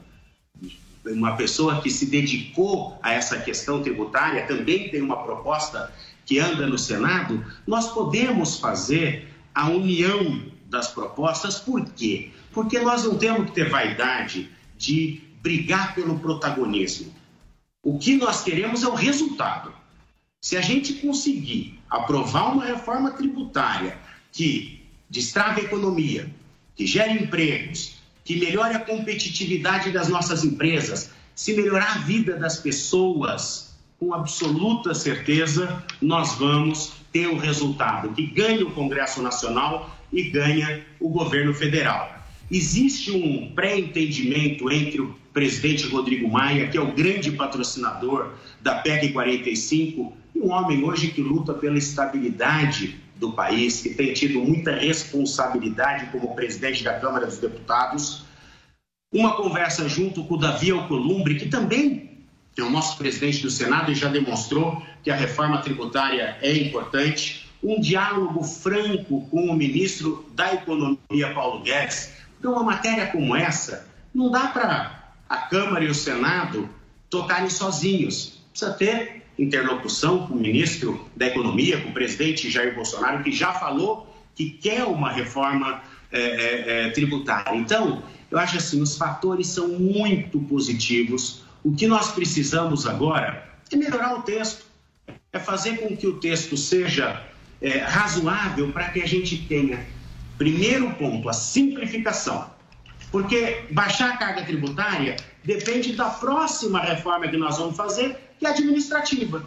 uma pessoa que se dedicou a essa questão tributária, também tem uma proposta que anda no Senado. Nós podemos fazer a união das propostas. Por quê? Porque nós não temos que ter vaidade de brigar pelo protagonismo. O que nós queremos é o resultado. Se a gente conseguir aprovar uma reforma tributária que destrave a economia, que gere empregos, que melhore a competitividade das nossas empresas, se melhorar a vida das pessoas, com absoluta certeza, nós vamos ter o resultado que ganha o Congresso Nacional e ganha o governo federal. Existe um pré-entendimento entre o presidente Rodrigo Maia, que é o grande patrocinador da PEC 45, e um homem hoje que luta pela estabilidade do país, que tem tido muita responsabilidade como presidente da Câmara dos Deputados. Uma conversa junto com o Davi Alcolumbre, que também é o nosso presidente do Senado e já demonstrou que a reforma tributária é importante. Um diálogo franco com o ministro da Economia, Paulo Guedes. Então, uma matéria como essa, não dá para a Câmara e o Senado tocarem sozinhos. Precisa ter interlocução com o ministro da Economia, com o presidente Jair Bolsonaro, que já falou que quer uma reforma tributária. Então, eu acho assim, os fatores são muito positivos. O que nós precisamos agora é melhorar o texto, é fazer com que o texto seja razoável para que a gente tenha, primeiro ponto, a simplificação. Porque baixar a carga tributária depende da próxima reforma que nós vamos fazer, que é administrativa.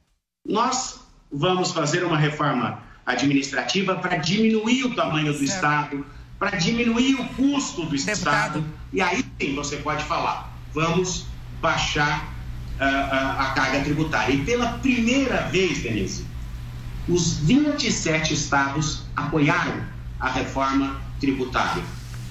Nós vamos fazer uma reforma administrativa para diminuir o tamanho do Estado, para diminuir o custo do Estado. E aí sim você pode falar, vamos baixar a carga tributária. E pela primeira vez, Denise, os 27 estados apoiaram a reforma tributária.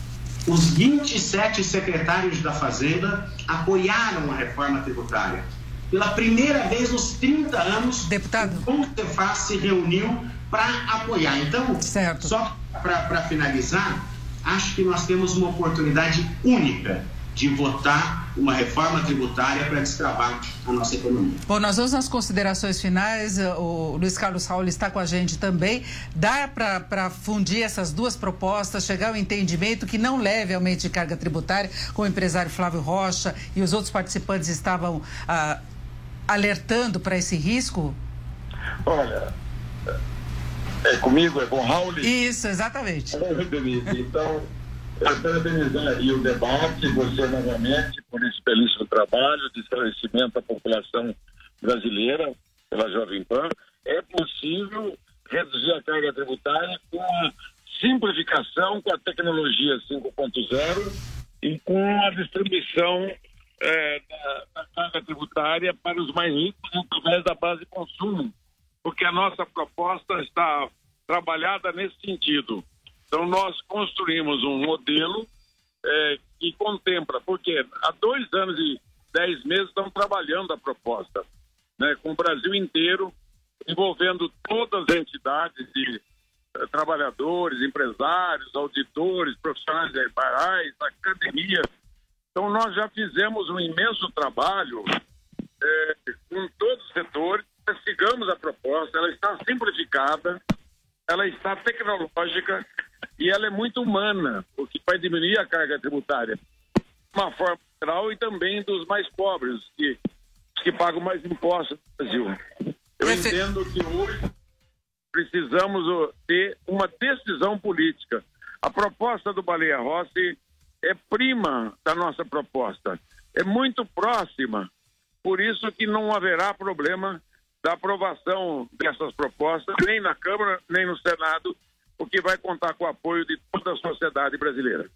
Os 27 secretários da Fazenda apoiaram a reforma tributária. Pela primeira vez nos 30 anos, o CONCEFAZ se reuniu para apoiar. Então, só para finalizar, acho que nós temos uma oportunidade única de votar uma reforma tributária para destravar a nossa economia. Bom, nós vamos nas considerações finais. O Luiz Carlos Rauli está com a gente também. Dá para fundir essas duas propostas, chegar ao entendimento que não leve aumento de carga tributária, como o empresário Flávio Rocha e os outros participantes estavam alertando para esse risco? Olha, comigo, é com Rauli? Isso, exatamente. Então, eu parabenizar aí o debate, você novamente, por esse belíssimo trabalho de esclarecimento à população brasileira pela Jovem Pan. É possível reduzir a carga tributária com a simplificação, com a tecnologia 5.0 e com a distribuição da carga tributária para os mais ricos através da base de consumo, porque a nossa proposta está trabalhada nesse sentido. Então, nós construímos um modelo que contempla, porque há 2 anos e 10 meses estamos trabalhando a proposta, né, com o Brasil inteiro, envolvendo todas as entidades de trabalhadores, empresários, auditores, profissionais liberais, academia. Então, nós já fizemos um imenso trabalho com todos os setores, investigamos a proposta, ela está simplificada, ela está tecnológica e ela é muito humana, porque vai diminuir a carga tributária de uma forma geral e também dos mais pobres, que pagam mais impostos no Brasil. Eu entendo que hoje precisamos ter uma decisão política. A proposta do Baleia Rossi é prima da nossa proposta, é muito próxima, por isso que não haverá problema da aprovação dessas propostas, nem na Câmara, nem no Senado, porque vai contar com o apoio de toda a sociedade brasileira.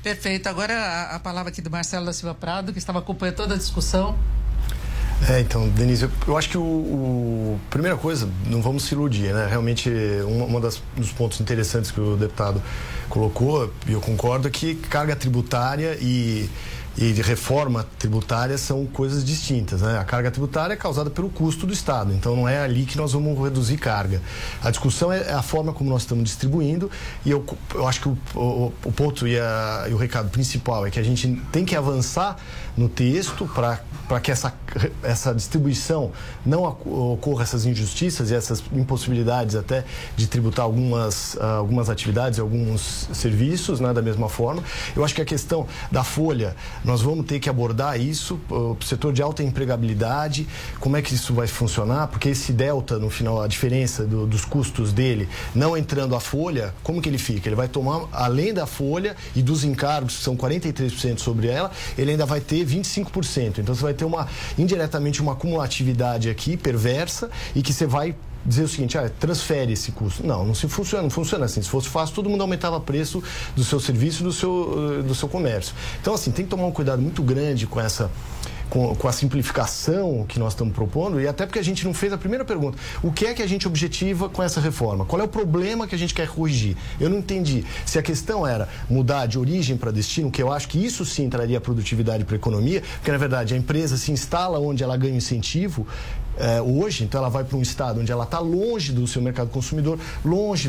Perfeito. Agora a palavra aqui do Marcelo da Silva Prado, que estava acompanhando toda a discussão. Então, Denise, eu acho que primeira coisa, não vamos se iludir, né? Realmente, dos pontos interessantes que o deputado colocou, e eu concordo, é que carga tributária e de reforma tributária são coisas distintas, né? A carga tributária é causada pelo custo do Estado, então não é ali que nós vamos reduzir carga. A discussão é a forma como nós estamos distribuindo, e eu acho que o ponto e o recado principal é que a gente tem que avançar no texto para que essa distribuição não ocorra, essas injustiças e essas impossibilidades até de tributar algumas atividades, alguns serviços, né, da mesma forma. Eu acho que a questão da folha, nós vamos ter que abordar isso, o setor de alta empregabilidade, como é que isso vai funcionar, porque esse delta, no final, a diferença dos custos dele, não entrando a folha, como que ele fica? Ele vai tomar, além da folha e dos encargos, que são 43% sobre ela, ele ainda vai ter 25%. Então, você vai ter indiretamente uma acumulatividade aqui, perversa, e que você vai dizer o seguinte, transfere esse custo. Não funciona assim. Se fosse fácil, todo mundo aumentava o preço do seu serviço, do seu comércio. Então, assim, tem que tomar um cuidado muito grande com a simplificação que nós estamos propondo, e até porque a gente não fez a primeira pergunta. O que é que a gente objetiva com essa reforma? Qual é o problema que a gente quer corrigir? Eu não entendi. Se a questão era mudar de origem para destino, que eu acho que isso sim traria produtividade para a economia, porque, na verdade, a empresa se instala onde ela ganha incentivo, hoje, então ela vai para um estado onde ela está longe do seu mercado consumidor, longe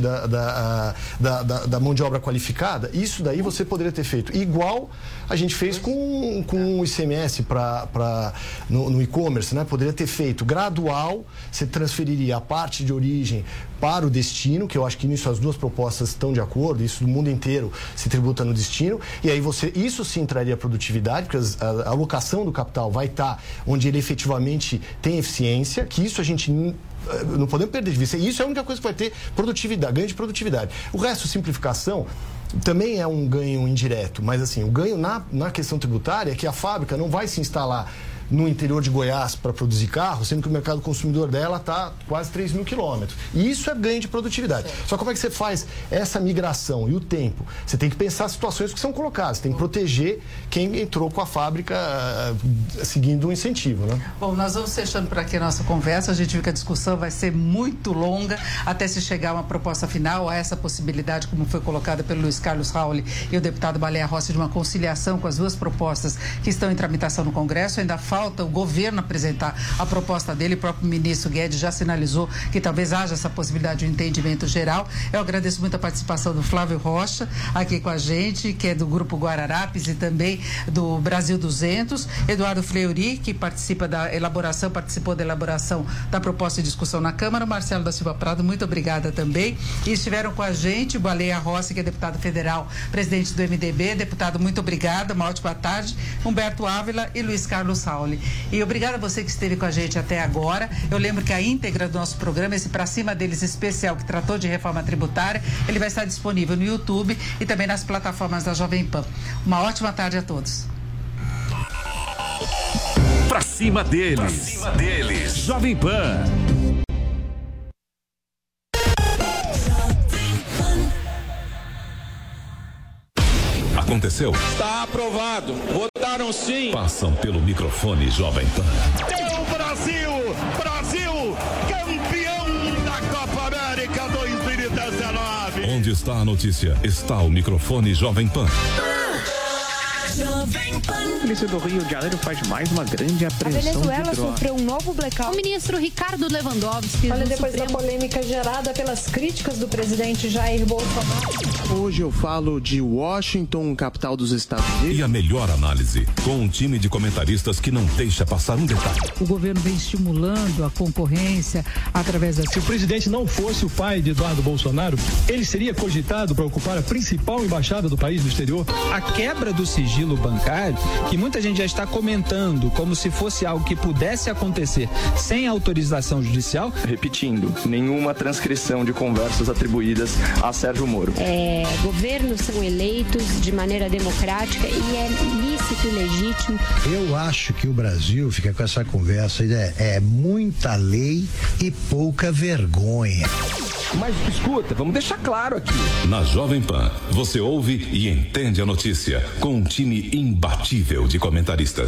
da mão de obra qualificada. Isso daí você poderia ter feito igual a gente fez com o ICMS no e-commerce, né? Poderia ter feito gradual, você transferiria a parte de origem para o destino, que eu acho que nisso as duas propostas estão de acordo, isso do mundo inteiro se tributa no destino, e aí isso sim traria produtividade, porque a alocação do capital vai estar onde ele efetivamente tem eficiência, que isso a gente não podemos perder de vista. Isso é a única coisa que vai ter produtividade, ganho de produtividade. O resto, simplificação, também é um ganho indireto, mas assim, o ganho na questão tributária é que a fábrica não vai se instalar no interior de Goiás para produzir carro, sendo que o mercado consumidor dela está quase 3 mil quilômetros. E isso é ganho de produtividade. Só como é que você faz essa migração e o tempo? Você tem que pensar as situações que são colocadas, você tem que proteger quem entrou com a fábrica seguindo o incentivo, né? Bom, nós vamos fechando por aqui a nossa conversa. A gente viu que a discussão vai ser muito longa até se chegar a uma proposta final, a essa possibilidade, como foi colocada pelo Luiz Carlos Rauli e o deputado Baleia Rossi, de uma conciliação com as duas propostas que estão em tramitação no Congresso. Ainda falta o governo apresentar a proposta dele. O próprio ministro Guedes já sinalizou que talvez haja essa possibilidade de um entendimento geral. Eu agradeço muito a participação do Flávio Rocha aqui com a gente, que é do Grupo Guararapes e também do Brasil 200. Eduardo Fleury, que participou da elaboração da proposta de discussão na Câmara. Marcelo da Silva Prado, muito obrigada também. E estiveram com a gente o Baleia Rossi, que é deputado federal, presidente do MDB. Deputado, muito obrigada, uma ótima tarde. Humberto Ávila e Luiz Carlos Rauli. E obrigada a você que esteve com a gente até agora. Eu lembro que a íntegra do nosso programa, esse Pra Cima Deles especial, que tratou de reforma tributária, ele vai estar disponível no YouTube e também nas plataformas da Jovem Pan. Uma ótima tarde a todos. Pra cima deles. Pra cima deles. Jovem Pan. Aconteceu? Está aprovado. Votaram sim. Passam pelo microfone Jovem Pan. É o Brasil! Brasil! Campeão da Copa América 2019! Onde está a notícia? Está o microfone Jovem Pan. A polícia do Rio de Janeiro faz mais uma grande apreensão de drogas. Sofreu um novo blackout. O ministro Ricardo Lewandowski. Olha, depois da polêmica gerada pelas críticas do presidente Jair Bolsonaro. Hoje eu falo de Washington, capital dos Estados Unidos. E a melhor análise, com um time de comentaristas que não deixa passar um detalhe. O governo vem estimulando a concorrência através da... Se o presidente não fosse o pai de Eduardo Bolsonaro, ele seria cogitado para ocupar a principal embaixada do país no exterior? A quebra do sigilo bancário, que muita gente já está comentando como se fosse algo que pudesse acontecer sem autorização judicial. Repetindo, nenhuma transcrição de conversas atribuídas a Sérgio Moro. Governos são eleitos de maneira democrática e é lícito e legítimo. Eu acho que o Brasil fica com essa conversa, é muita lei e pouca vergonha. Mas escuta, vamos deixar claro aqui. Na Jovem Pan, você ouve e entende a notícia com um time imbatível de comentaristas.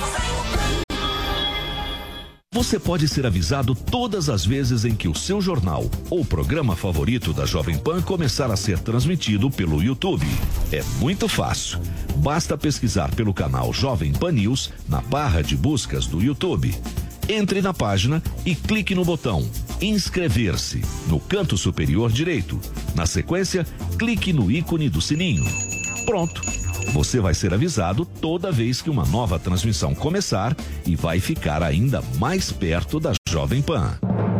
Você pode ser avisado todas as vezes em que o seu jornal ou programa favorito da Jovem Pan começar a ser transmitido pelo YouTube. É muito fácil. Basta pesquisar pelo canal Jovem Pan News na barra de buscas do YouTube. Entre na página e clique no botão inscrever-se no canto superior direito. Na sequência, clique no ícone do sininho. Pronto. Você vai ser avisado toda vez que uma nova transmissão começar e vai ficar ainda mais perto da Jovem Pan.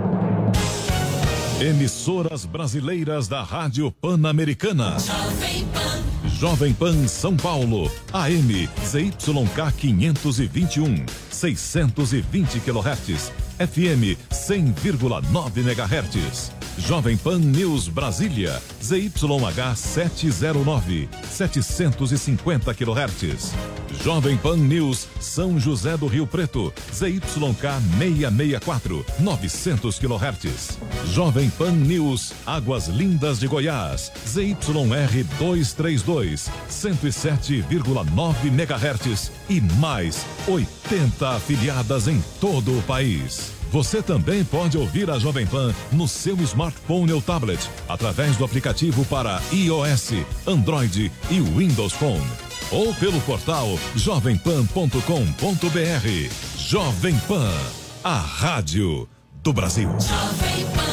Emissoras brasileiras da Rádio Pan-Americana. Jovem Pan São Paulo, AM ZYK 521, 620 kHz, FM 100,9 MHz. Jovem Pan News Brasília, ZYH 709, 750 kHz. Jovem Pan News São José do Rio Preto, ZYK 664, 900 kHz. Jovem Pan News Águas Lindas de Goiás, ZYR 232, 107,9 MHz e mais 80 afiliadas em todo o país. Você também pode ouvir a Jovem Pan no seu smartphone ou tablet, através do aplicativo para iOS, Android e Windows Phone. Ou pelo portal jovempan.com.br. Jovem Pan, a rádio do Brasil. Jovem Pan.